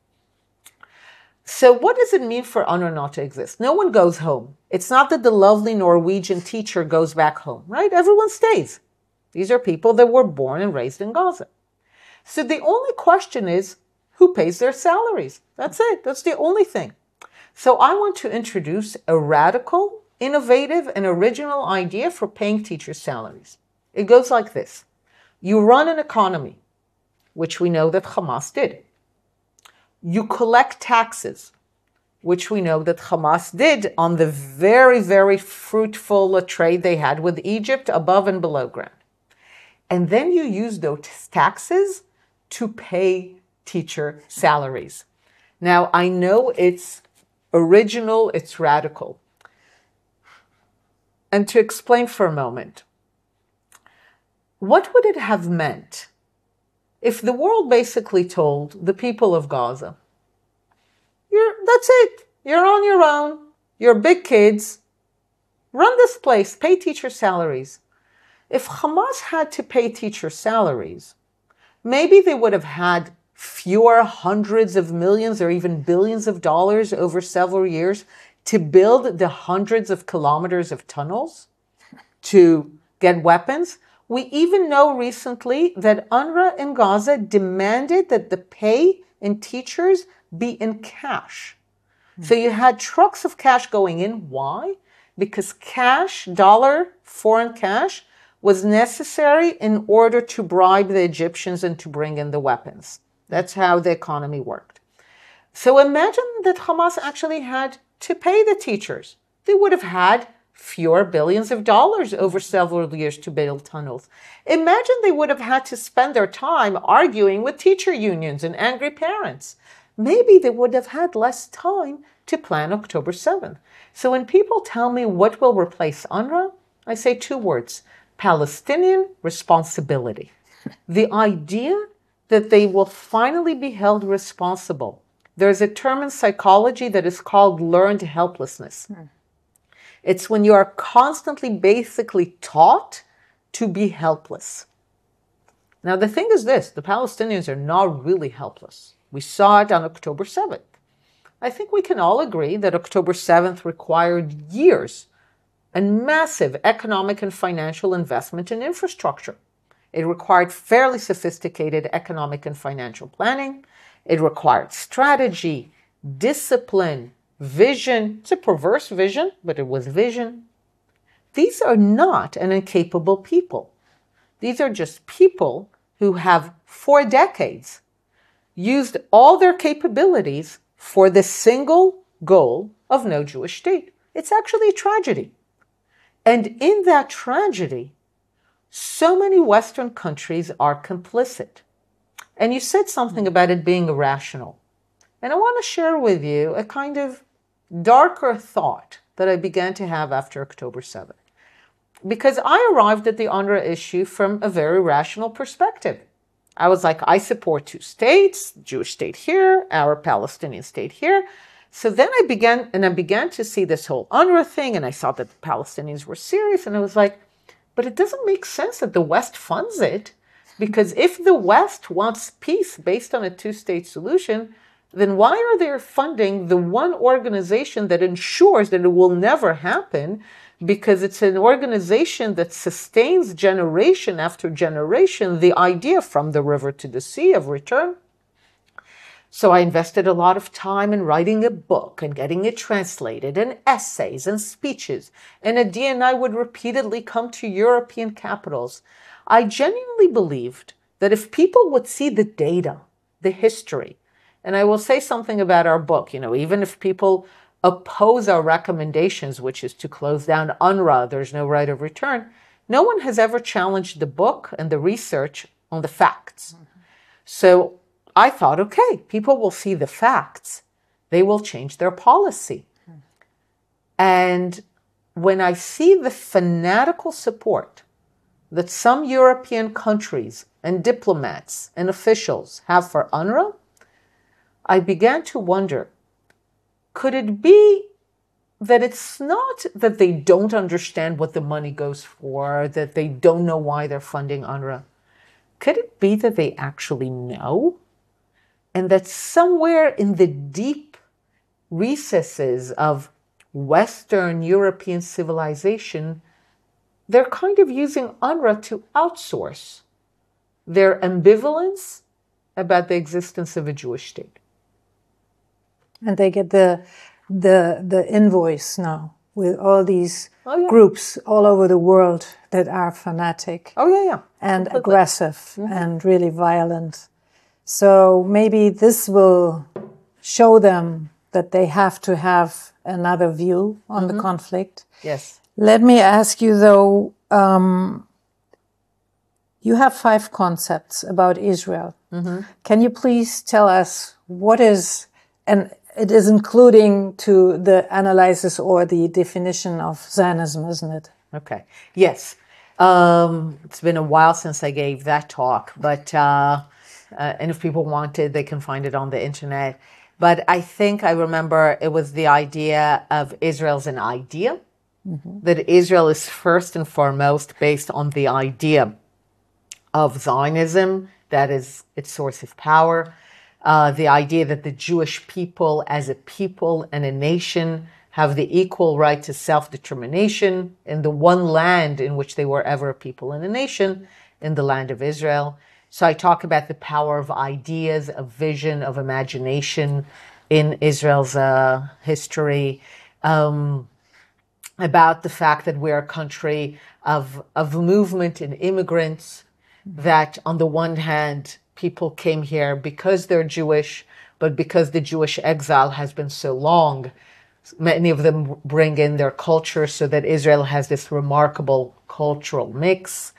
So what does it mean for UNRWA not to exist? No one goes home. It's not that the lovely Norwegian teacher goes back home, right? Everyone stays. These are people that were born and raised in Gaza. So the only question is, who pays their salaries? That's it. That's the only thing. So I want to introduce a radical, innovative, and original idea for paying teachers' salaries. It goes like this. You run an economy, which we know that Hamas did. You collect taxes, which we know that Hamas did on the very, very fruitful trade they had with Egypt above and below ground. And then you use those taxes to pay teacher salaries. Now, I know it's original, it's radical. And to explain for a moment, what would it have meant if the world basically told the people of Gaza, You're, that's it, you're on your own, you're big kids, run this place, pay teacher salaries. If Hamas had to pay teacher salaries, maybe they would have had fewer hundreds of millions or even billions of dollars over several years to build the hundreds of kilometers of tunnels to get weapons. We even know recently that UNRWA in Gaza demanded that the pay in teachers be in cash. Mm. So you had trucks of cash going in. Why? Because cash, dollar, foreign cash, was necessary in order to bribe the Egyptians and to bring in the weapons. That's how the economy worked. So imagine that Hamas actually had to pay the teachers. They would have had fewer billions of dollars over several years to build tunnels. Imagine they would have had to spend their time arguing with teacher unions and angry parents. Maybe they would have had less time to plan October seventh. So when people tell me what will replace UNRWA, I say two words: Palestinian responsibility. The idea that they will finally be held responsible. There's a term in psychology that is called learned helplessness. Hmm. It's when you are constantly basically taught to be helpless. Now, the thing is this, the Palestinians are not really helpless. We saw it on October seventh. I think we can all agree that October seventh required years and massive economic and financial investment in infrastructure. It required fairly sophisticated economic and financial planning. It required strategy, discipline, vision. It's a perverse vision, but it was vision. These are not an incapable people. These are just people who have, for decades, used all their capabilities for the single goal of no Jewish state. It's actually a tragedy. And in that tragedy, so many Western countries are complicit. And you said something about it being irrational. And I want to share with you a kind of darker thought that I began to have after October seventh. Because I arrived at the UNRWA issue from a very rational perspective. I was like, I support two states, Jewish state here, Arab Palestinian state here. So then I began, and I began to see this whole UNRWA thing, and I saw that the Palestinians were serious, and I was like, but it doesn't make sense that the West funds it, because if the West wants peace based on a two-state solution, then why are they funding the one organization that ensures that it will never happen? Because it's an organization that sustains generation after generation the idea from the river to the sea of return. So I invested a lot of time in writing a book and getting it translated, and essays and speeches. And Adi and I would repeatedly come to European capitals. I genuinely believed that if people would see the data, the history, and I will say something about our book, you know, even if people oppose our recommendations, which is to close down UNRWA, there's no right of return, no one has ever challenged the book and the research on the facts. Mm-hmm. So I thought, okay, people will see the facts. They will change their policy. Mm-hmm. And when I see the fanatical support that some European countries and diplomats and officials have for UNRWA, I began to wonder, could it be that it's not that they don't understand what the money goes for, that they don't know why they're funding UNRWA? Could it be that they actually know? And that somewhere in the deep recesses of Western European civilization, they're kind of using UNRWA to outsource their ambivalence about the existence of a Jewish state. And they get the the the invoice now with all these oh, yeah. groups all over the world that are fanatic. Oh yeah, yeah. And Completely. aggressive mm-hmm. and really violent. So maybe this will show them that they have to have another view on mm-hmm. the conflict. Yes. Let me ask you though, um, you have five concepts about Israel. Mm-hmm. Can you please tell us what is, and it is including to the analysis or the definition of Zionism, isn't it? Okay. Yes. Um, it's been a while since I gave that talk, but uh, uh, and if people wanted, they can find it on the internet. But I think I remember it was the idea of Israel as an idea, mm-hmm. that Israel is first and foremost based on the idea of Zionism, that is its source of power. Uh, the idea that the Jewish people as a people and a nation have the equal right to self-determination in the one land in which they were ever a people and a nation, in the land of Israel. So I talk about the power of ideas, of vision, of imagination in Israel's uh, history, um, about the fact that we're a country of, of movement and immigrants, that on the one hand, people came here because they're Jewish, but because the Jewish exile has been so long, many of them bring in their culture so that Israel has this remarkable cultural mix.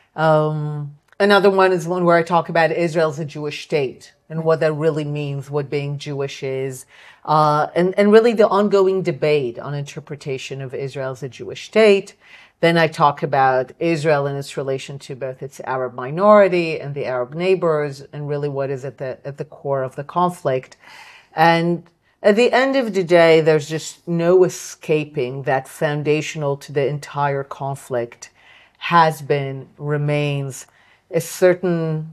Um, another one is one where I talk about Israel as a Jewish state and what that really means, what being Jewish is, uh, and, and really the ongoing debate on interpretation of Israel as a Jewish state. Then I talk about Israel and its relation to both its Arab minority and the Arab neighbors, and really what is at the at the core of the conflict. And at the end of the day, there's just no escaping that foundational to the entire conflict has been, remains, a certain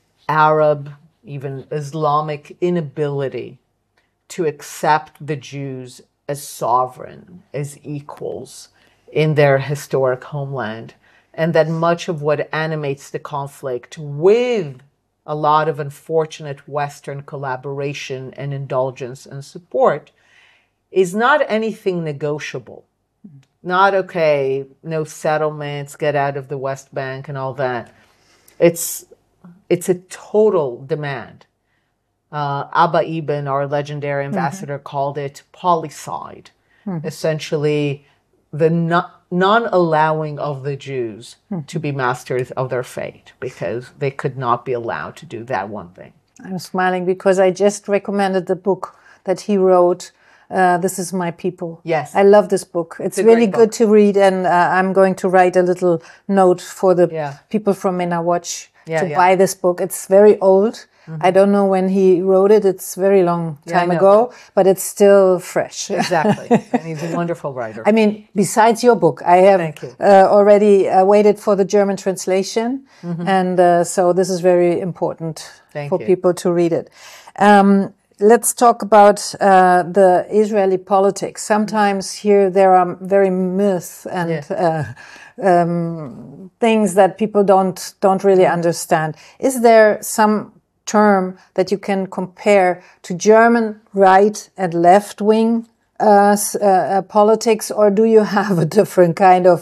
Arab, even Islamic inability to accept the Jews as sovereign, as equals in their historic homeland, and that much of what animates the conflict, with a lot of unfortunate Western collaboration and indulgence and support, is not anything negotiable. Not, okay, no settlements, get out of the West Bank and all that. It's, it's a total demand. Uh, Abba Eban, our legendary ambassador, mm-hmm. called it policide. Mm-hmm. Essentially, the no- non-allowing of the Jews mm-hmm. to be masters of their fate, because they could not be allowed to do that one thing. I'm smiling because I just recommended the book that he wrote, uh, This Is My People. Yes. I love this book. It's, it's really good book. to read, and uh, I'm going to write a little note for the yeah. people from MENA Watch yeah, to yeah. buy this book. It's very old. Mm-hmm. I don't know when he wrote it. It's a very long time yeah, ago, but it's still fresh. Exactly. And he's a wonderful writer. I mean, besides your book, I have uh, already uh, waited for the German translation. Mm-hmm. And uh, so this is very important Thank for you. people to read it. Um, let's talk about uh, the Israeli politics. Sometimes here there are very myths and yeah. uh, um, things that people don't don't really understand. Is there some term that you can compare to German right and left wing uh, uh, politics, or do you have a different kind of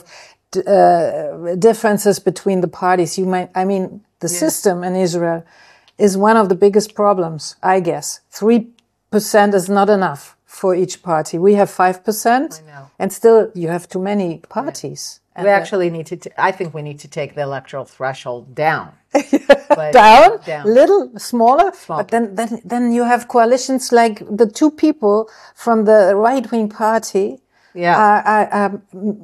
uh, differences between the parties? You might, I mean, the yes. system in Israel is one of the biggest problems, I guess. Three percent is not enough for each party. We have five percent, and still you have too many parties. Yeah. We actually need to, t- I think we need to take the electoral threshold down. down, down, little smaller, Small. But then, then, then you have coalitions like the two people from the right-wing party yeah. are, are, are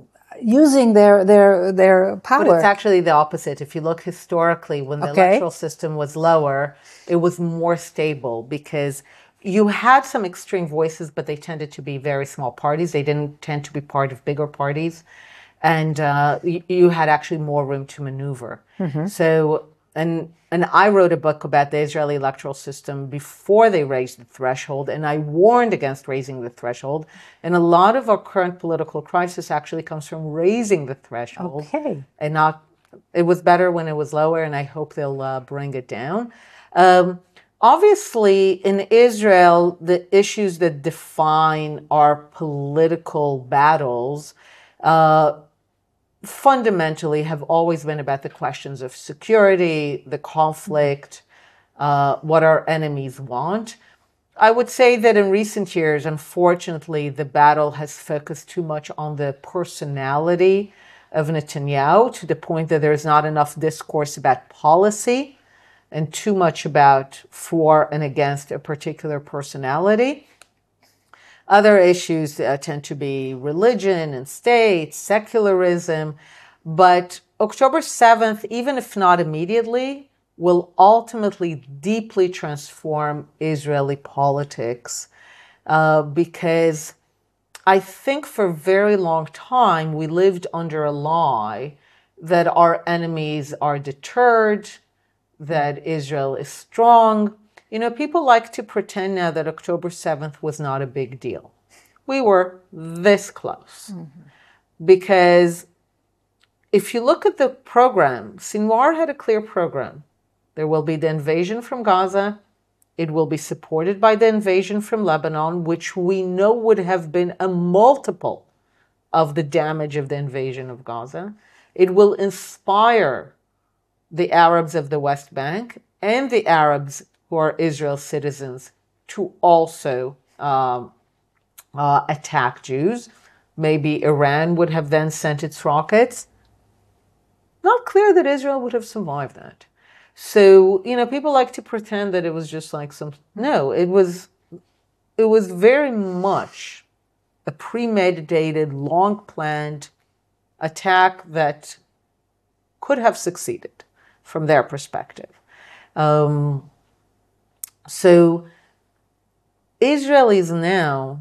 using their, their, their power. But it's actually the opposite. If you look historically, when the okay. electoral system was lower, it was more stable because you had some extreme voices, but they tended to be very small parties. They didn't tend to be part of bigger parties. And uh, you, you had actually more room to maneuver. Mm-hmm. So, and and I wrote a book about the Israeli electoral system before they raised the threshold, and I warned against raising the threshold. And a lot of our current political crisis actually comes from raising the threshold. Okay. And not, it was better when it was lower, and I hope they'll uh, bring it down. Um, obviously, in Israel, the issues that define our political battles uh, fundamentally have always been about the questions of security, the conflict, uh, what our enemies want. I would say that in recent years, unfortunately, the battle has focused too much on the personality of Netanyahu to the point that there's not enough discourse about policy and too much about for and against a particular personality. Other issues uh, tend to be religion and state, secularism, but October seventh, even if not immediately, will ultimately deeply transform Israeli politics uh, because I think for a very long time we lived under a lie that our enemies are deterred, that Israel is strong. You know, people like to pretend now that October seventh was not a big deal. We were this close. Mm-hmm. Because if you look at the program, Sinwar had a clear program. There will be the invasion from Gaza. It will be supported by the invasion from Lebanon, which we know would have been a multiple of the damage of the invasion of Gaza. It will inspire the Arabs of the West Bank and the Arabs who are Israel citizens to also um, uh, attack Jews. Maybe Iran would have then sent its rockets. Not clear that Israel would have survived that. So, you know, people like to pretend that it was just like some, no, it was, it was very much a premeditated, long-planned attack that could have succeeded from their perspective. Um, So Israelis now,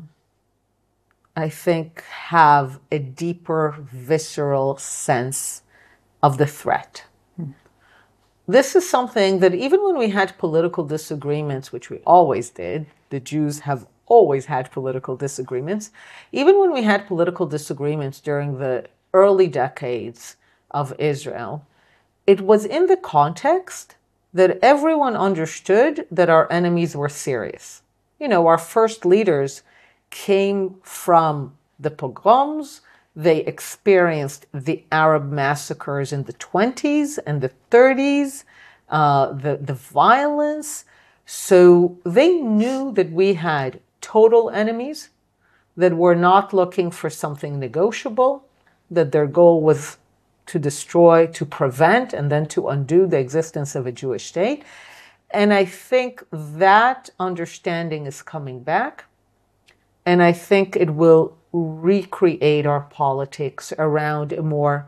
I think, have a deeper, visceral sense of the threat. Hmm. This is something that even when we had political disagreements, which we always did, the Jews have always had political disagreements, even when we had political disagreements during the early decades of Israel, it was in the context that everyone understood that our enemies were serious. You know, our first leaders came from the pogroms. They experienced the Arab massacres in the twenties and the thirties, uh, the, the violence. So they knew that we had total enemies that were not looking for something negotiable, that their goal was to destroy, to prevent, and then to undo the existence of a Jewish state. And I think that understanding is coming back. And I think it will recreate our politics around a more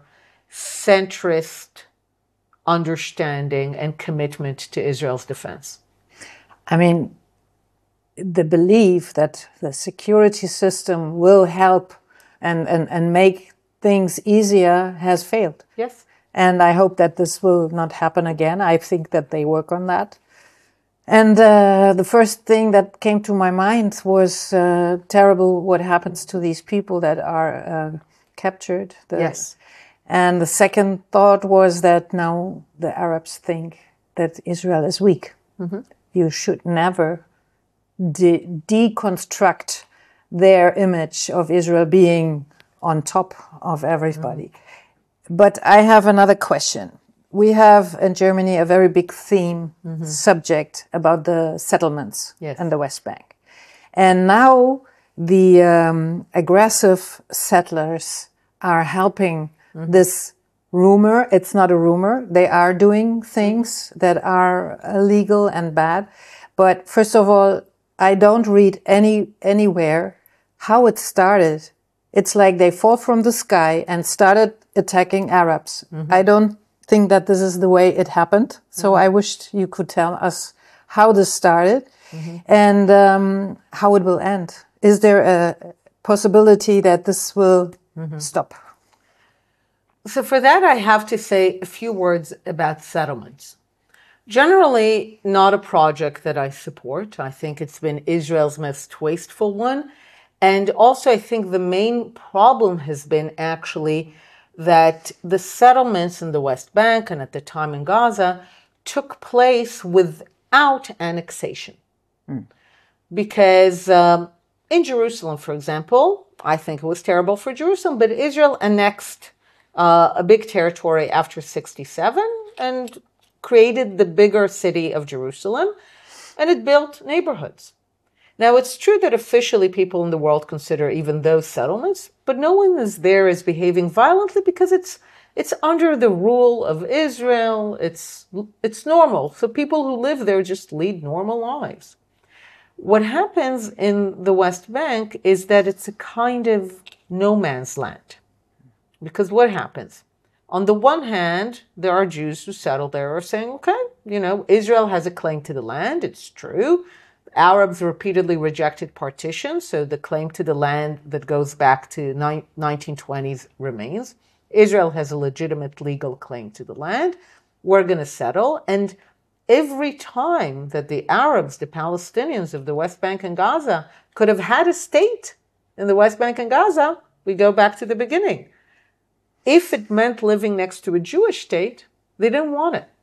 centrist understanding and commitment to Israel's defense. I mean, the belief that the security system will help and, and, and make things easier has failed. Yes. And I hope that this will not happen again. I think that they work on that. And uh, the first thing that came to my mind was uh, terrible what happens to these people that are uh, captured. The, yes. And the second thought was that now the Arabs think that Israel is weak. Mm-hmm. You should never de- deconstruct their image of Israel being on top of everybody. Mm-hmm. But I have another question. We have in Germany a very big theme mm-hmm. subject about the settlements yes. in the West Bank. And now the um, aggressive settlers are helping mm-hmm. this rumor. It's not a rumor. They are doing things mm-hmm. that are illegal and bad. But first of all, I don't read any anywhere how it started. It's like they fall from the sky and started attacking Arabs. Mm-hmm. I don't think that this is the way it happened. So mm-hmm. I wished you could tell us how this started mm-hmm. and um, how it will end. Is there a possibility that this will mm-hmm. stop? So for that, I have to say a few words about settlements. Generally, not a project that I support. I think it's been Israel's most wasteful one. And also, I think the main problem has been actually that the settlements in the West Bank and at the time in Gaza took place without annexation. Mm. Because um, in Jerusalem, for example, I think it was terrible for Jerusalem, but Israel annexed uh, a big territory after sixty-seven and created the bigger city of Jerusalem, and it built neighborhoods. Now, it's true that officially people in the world consider even those settlements, but no one is there is behaving violently because it's it's under the rule of Israel. It's it's normal. So people who live there just lead normal lives. What happens in the West Bank is that it's a kind of no man's land. Because what happens? On the one hand, there are Jews who settle there who are saying, okay, you know, Israel has a claim to the land. It's true. Arabs repeatedly rejected partition, so the claim to the land that goes back to nineteen twenties remains. Israel has a legitimate legal claim to the land. We're going to settle. And every time that the Arabs, the Palestinians of the West Bank and Gaza, could have had a state in the West Bank and Gaza, we go back to the beginning. If it meant living next to a Jewish state, they didn't want it.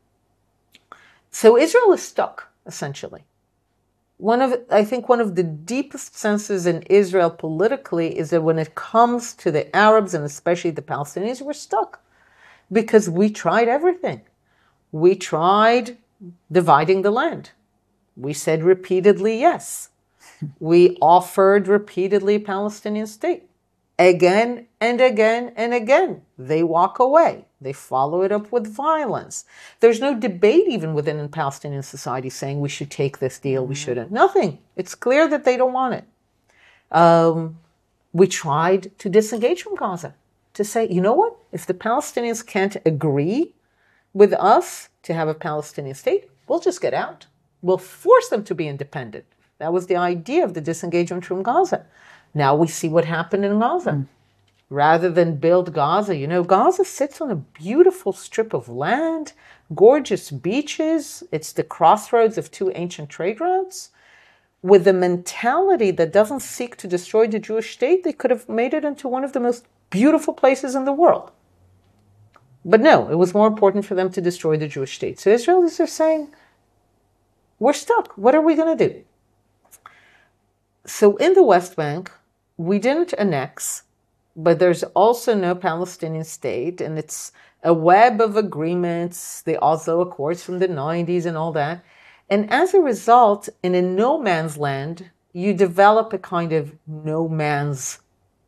So Israel is stuck, essentially. One of, I think one of the deepest senses in Israel politically is that when it comes to the Arabs and especially the Palestinians, we're stuck because we tried everything. We tried dividing the land. We said repeatedly yes. We offered repeatedly a Palestinian state. Again and again and again, they walk away. They follow it up with violence. There's no debate even within Palestinian society saying we should take this deal, we shouldn't. Nothing. It's clear that they don't want it. Um, we tried to disengage from Gaza, to say, you know what? If the Palestinians can't agree with us to have a Palestinian state, we'll just get out. We'll force them to be independent. That was the idea of the disengagement from Gaza. Now we see what happened in Gaza. Mm. Rather than build Gaza, you know, Gaza sits on a beautiful strip of land, gorgeous beaches. It's the crossroads of two ancient trade routes. With a mentality that doesn't seek to destroy the Jewish state, they could have made it into one of the most beautiful places in the world. But no, it was more important for them to destroy the Jewish state. So Israelis are saying, we're stuck. What are we going to do? so in the West Bank, we didn't annex, but there's also no Palestinian state, and it's a web of agreements, the Oslo Accords from the nineties and all that. And as a result, in a no man's land, you develop a kind of no man's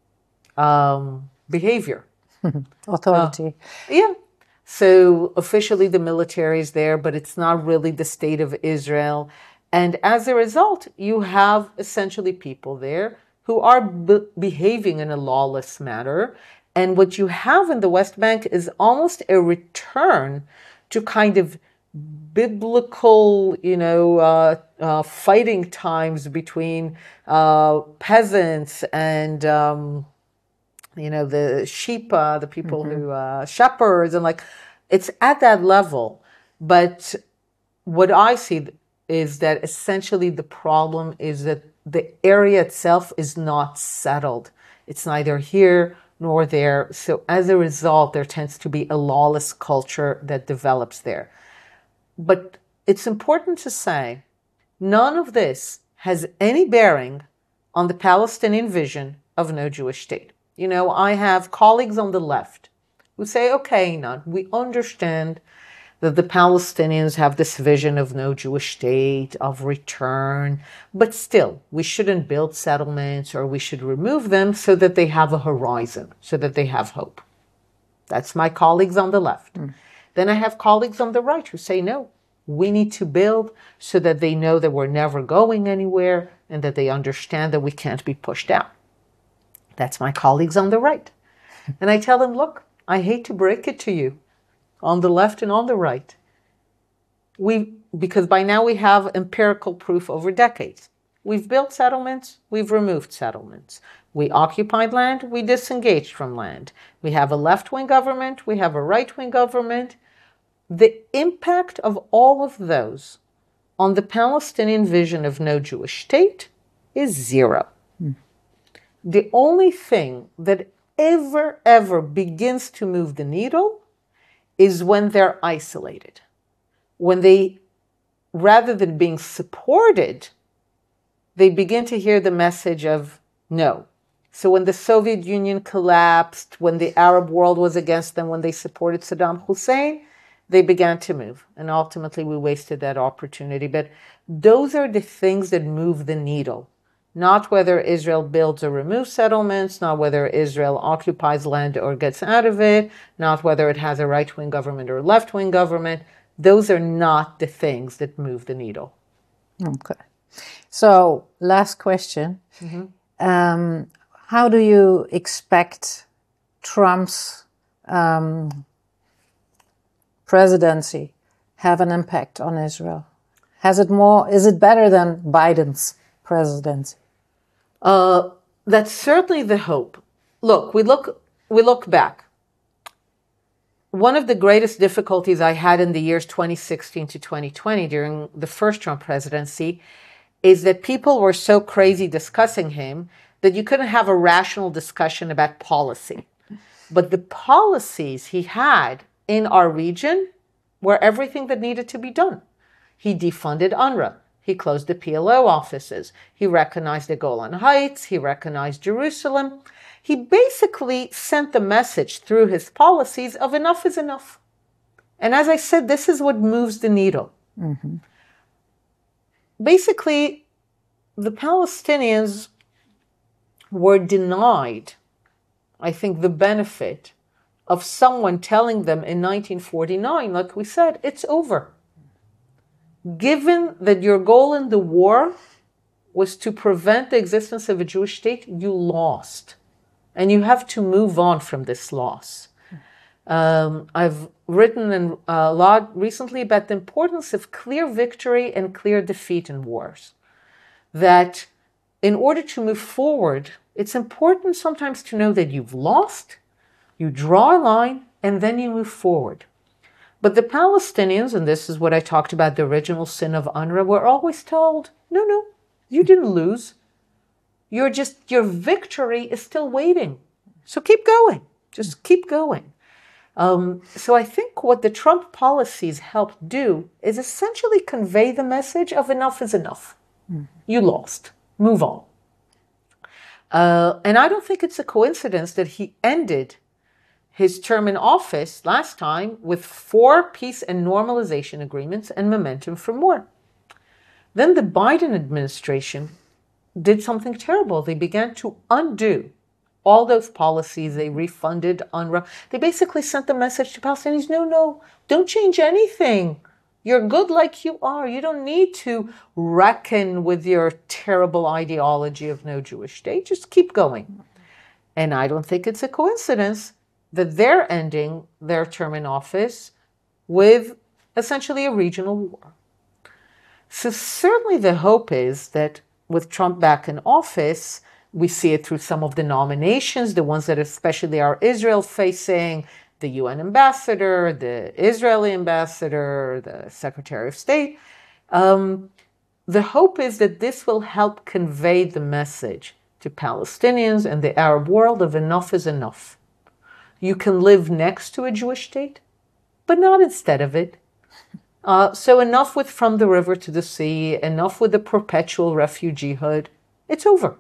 um, behavior. Authority. Uh, yeah. So officially the military is there, but it's not really the state of Israel. And as a result, you have essentially people there who are be- behaving in a lawless manner. And what you have in the West Bank is almost a return to kind of biblical, you know, uh, uh, fighting times between uh, peasants and, um, you know, the sheep, uh, the people mm-hmm. who, uh, shepherds, and like, it's at that level. But what I see is that essentially the problem is that the area itself is not settled. It's neither here nor there. So as a result, there tends to be a lawless culture that develops there. But it's important to say, none of this has any bearing on the Palestinian vision of no Jewish state. You know, I have colleagues on the left who say, okay, Einat, we understand that the Palestinians have this vision of no Jewish state, of return, but still, we shouldn't build settlements, or we should remove them so that they have a horizon, so that they have hope. That's my colleagues on the left. Mm. Then I have colleagues on the right who say, no, we need to build so that they know that we're never going anywhere and that they understand that we can't be pushed out. That's my colleagues on the right. And I tell them, look, I hate to break it to you, on the left and on the right. We, because by now we have empirical proof over decades. We've built settlements, we've removed settlements. We occupied land, we disengaged from land. We have a left-wing government, we have a right-wing government. The impact of all of those on the Palestinian vision of no Jewish state is zero. Mm. The only thing that ever, ever begins to move the needle is when they're isolated. When they, rather than being supported, they begin to hear the message of no. So when the Soviet Union collapsed, when the Arab world was against them, when they supported Saddam Hussein, they began to move. And ultimately we wasted that opportunity. But those are the things that move the needle. Not whether Israel builds or removes settlements, not whether Israel occupies land or gets out of it, not whether it has a right-wing government or a left-wing government. Those are not the things that move the needle. Okay. So, last question. Mm-hmm. Um, how do you expect Trump's um, presidency have an impact on Israel? Has it more, is it better than Biden's presidency? Uh, that's certainly the hope. Look, we look we look back. One of the greatest difficulties I had in the years twenty sixteen to twenty twenty during the first Trump presidency is that people were so crazy discussing him that you couldn't have a rational discussion about policy. But the policies he had in our region were everything that needed to be done. He defunded UNRWA. He closed the P L O offices. He recognized the Golan Heights. He recognized Jerusalem. He basically sent the message through his policies of enough is enough. And as I said, this is what moves the needle. Mm-hmm. Basically, the Palestinians were denied, I think, the benefit of someone telling them in nineteen forty-nine, like we said, it's over. Given that your goal in the war was to prevent the existence of a Jewish state, you lost. And you have to move on from this loss. Um, I've written in, uh, a lot recently about the importance of clear victory and clear defeat in wars. That in order to move forward, it's important sometimes to know that you've lost, you draw a line, and then you move forward. But the Palestinians, and this is what I talked about, the original sin of UNRWA, were always told, no, no, you didn't lose. You're just, your victory is still waiting. So keep going. Just keep going. Um, so I think what the Trump policies helped do is essentially convey the message of enough is enough. Mm. You lost. Move on. Uh, and I don't think it's a coincidence that he ended his term in office last time with four peace and normalization agreements and momentum for more. Then the Biden administration did something terrible. They began to undo all those policies. They refunded UNRWA. They basically sent the message to Palestinians, no, no, don't change anything. You're good like you are. You don't need to reckon with your terrible ideology of no Jewish state. Just keep going. And I don't think it's a coincidence that they're ending their term in office with essentially a regional war. So certainly the hope is that with Trump back in office, we see it through some of the nominations, the ones that especially are Israel facing, the U N ambassador, the Israeli ambassador, the Secretary of State. Um, the hope is that this will help convey the message to Palestinians and the Arab world of enough is enough. You can live next to a Jewish state, but not instead of it. Uh, so enough with from the river to the sea, enough with the perpetual refugeehood. It's over.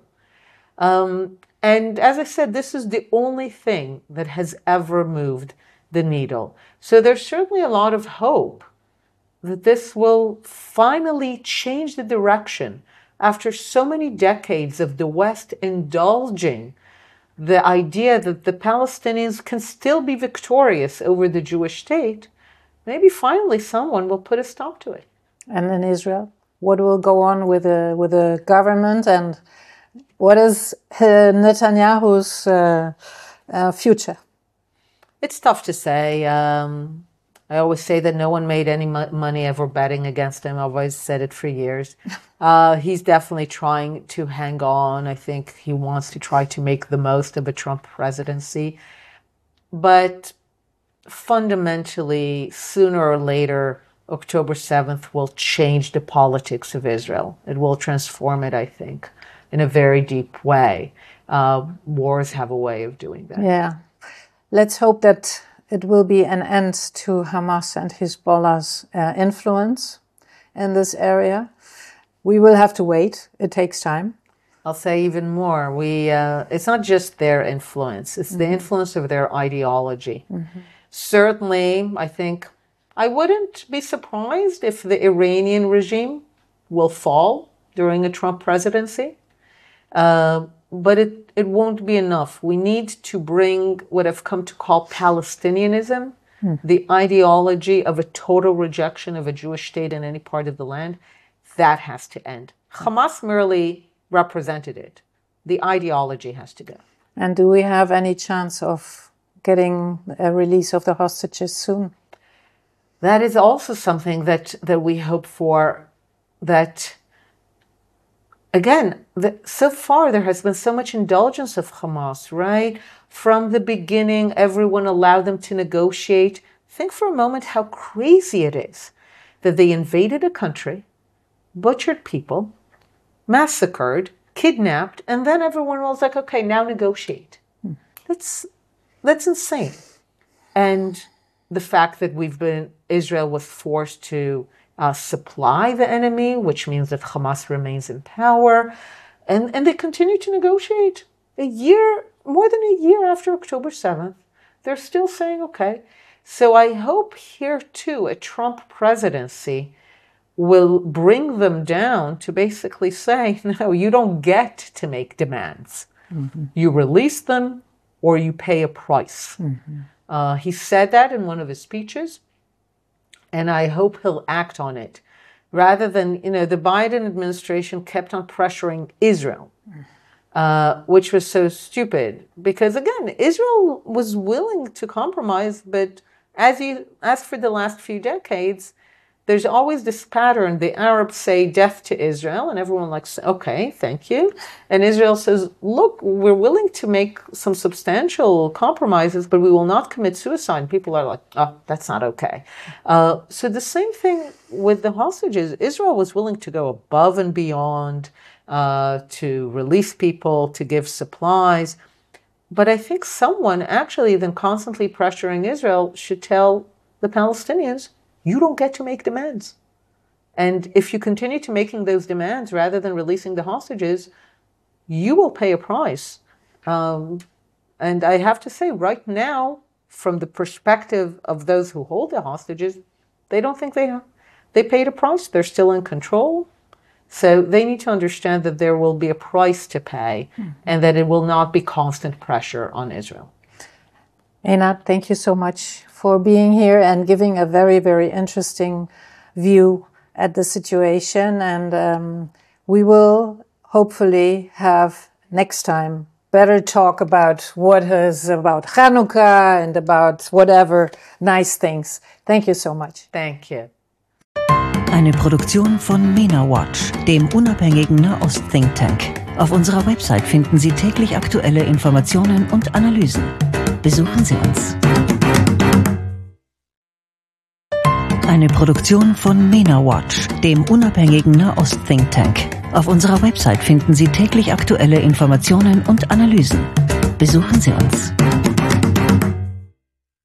Um, and as I said, this is the only thing that has ever moved the needle. So there's certainly a lot of hope that this will finally change the direction after so many decades of the West indulging the idea that the Palestinians can still be victorious over the Jewish state. Maybe finally someone will put a stop to it. And in Israel, what will go on with the with the government, and what is uh, Netanyahu's uh, uh, future? It's tough to say. Um, I always say that no one made any mo- money ever betting against him. I've always said it for years. Uh, he's definitely trying to hang on. I think he wants to try to make the most of a Trump presidency. But fundamentally, sooner or later, October seventh will change the politics of Israel. It will transform it, I think, in a very deep way. Uh, wars have a way of doing that. Yeah. Let's hope that it will be an end to Hamas and Hezbollah's uh, influence in this area. We will have to wait. It takes time. I'll say even more. We uh, it's not just their influence. It's mm-hmm. the influence of their ideology. Mm-hmm. Certainly, I think I wouldn't be surprised if the Iranian regime will fall during a Trump presidency. Uh, but it, it won't be enough. We need to bring what I've come to call Palestinianism, mm. the ideology of a total rejection of a Jewish state in any part of the land. That has to end. Hamas merely represented it. The ideology has to go. And do we have any chance of getting a release of the hostages soon? That is also something that, that we hope for. That, again, the, so far there has been so much indulgence of Hamas, right? From the beginning, everyone allowed them to negotiate. Think for a moment how crazy it is that they invaded a country, butchered people, massacred, kidnapped, and then everyone was like, okay, now negotiate. Hmm. That's that's insane. And the fact that we've been, Israel was forced to uh, supply the enemy, which means that Hamas remains in power, and, and they continue to negotiate. A year, more than a year after October seventh, they're still saying, okay. So I hope here too, a Trump presidency will bring them down to basically say, no, you don't get to make demands. Mm-hmm. You release them or you pay a price. Mm-hmm. Uh, he said that in one of his speeches, and I hope he'll act on it. Rather than, you know, the Biden administration kept on pressuring Israel, uh, which was so stupid. Because again, Israel was willing to compromise, but as you, as for the last few decades, there's always this pattern. The Arabs say death to Israel, and everyone likes, okay, thank you. And Israel says, look, we're willing to make some substantial compromises, but we will not commit suicide. And people are like, oh, that's not okay. Uh, so the same thing with the hostages. Israel was willing to go above and beyond uh, to release people, to give supplies. But I think someone actually then constantly pressuring Israel should tell the Palestinians, you don't get to make demands. And if you continue to making those demands rather than releasing the hostages, you will pay a price. Um, and I have to say, right now, from the perspective of those who hold the hostages, they don't think they have, they paid a price. They're still in control. So they need to understand that there will be a price to pay, mm-hmm. and that it will not be constant pressure on Israel. Einat, thank you so much for being here and giving a very, very interesting view at the situation. And um, we will hopefully have next time better talk about what is about Hanukkah and about whatever nice things. Thank you so much. Thank you. Eine Produktion von MENA Watch, dem unabhängigen Nahost-Think Tank. Auf unserer Website finden Sie täglich aktuelle Informationen und Analysen. Besuchen Sie uns. Eine Produktion von MENA Watch, dem unabhängigen Nahost-Think Tank. Auf unserer Website finden Sie täglich aktuelle Informationen und Analysen. Besuchen Sie uns.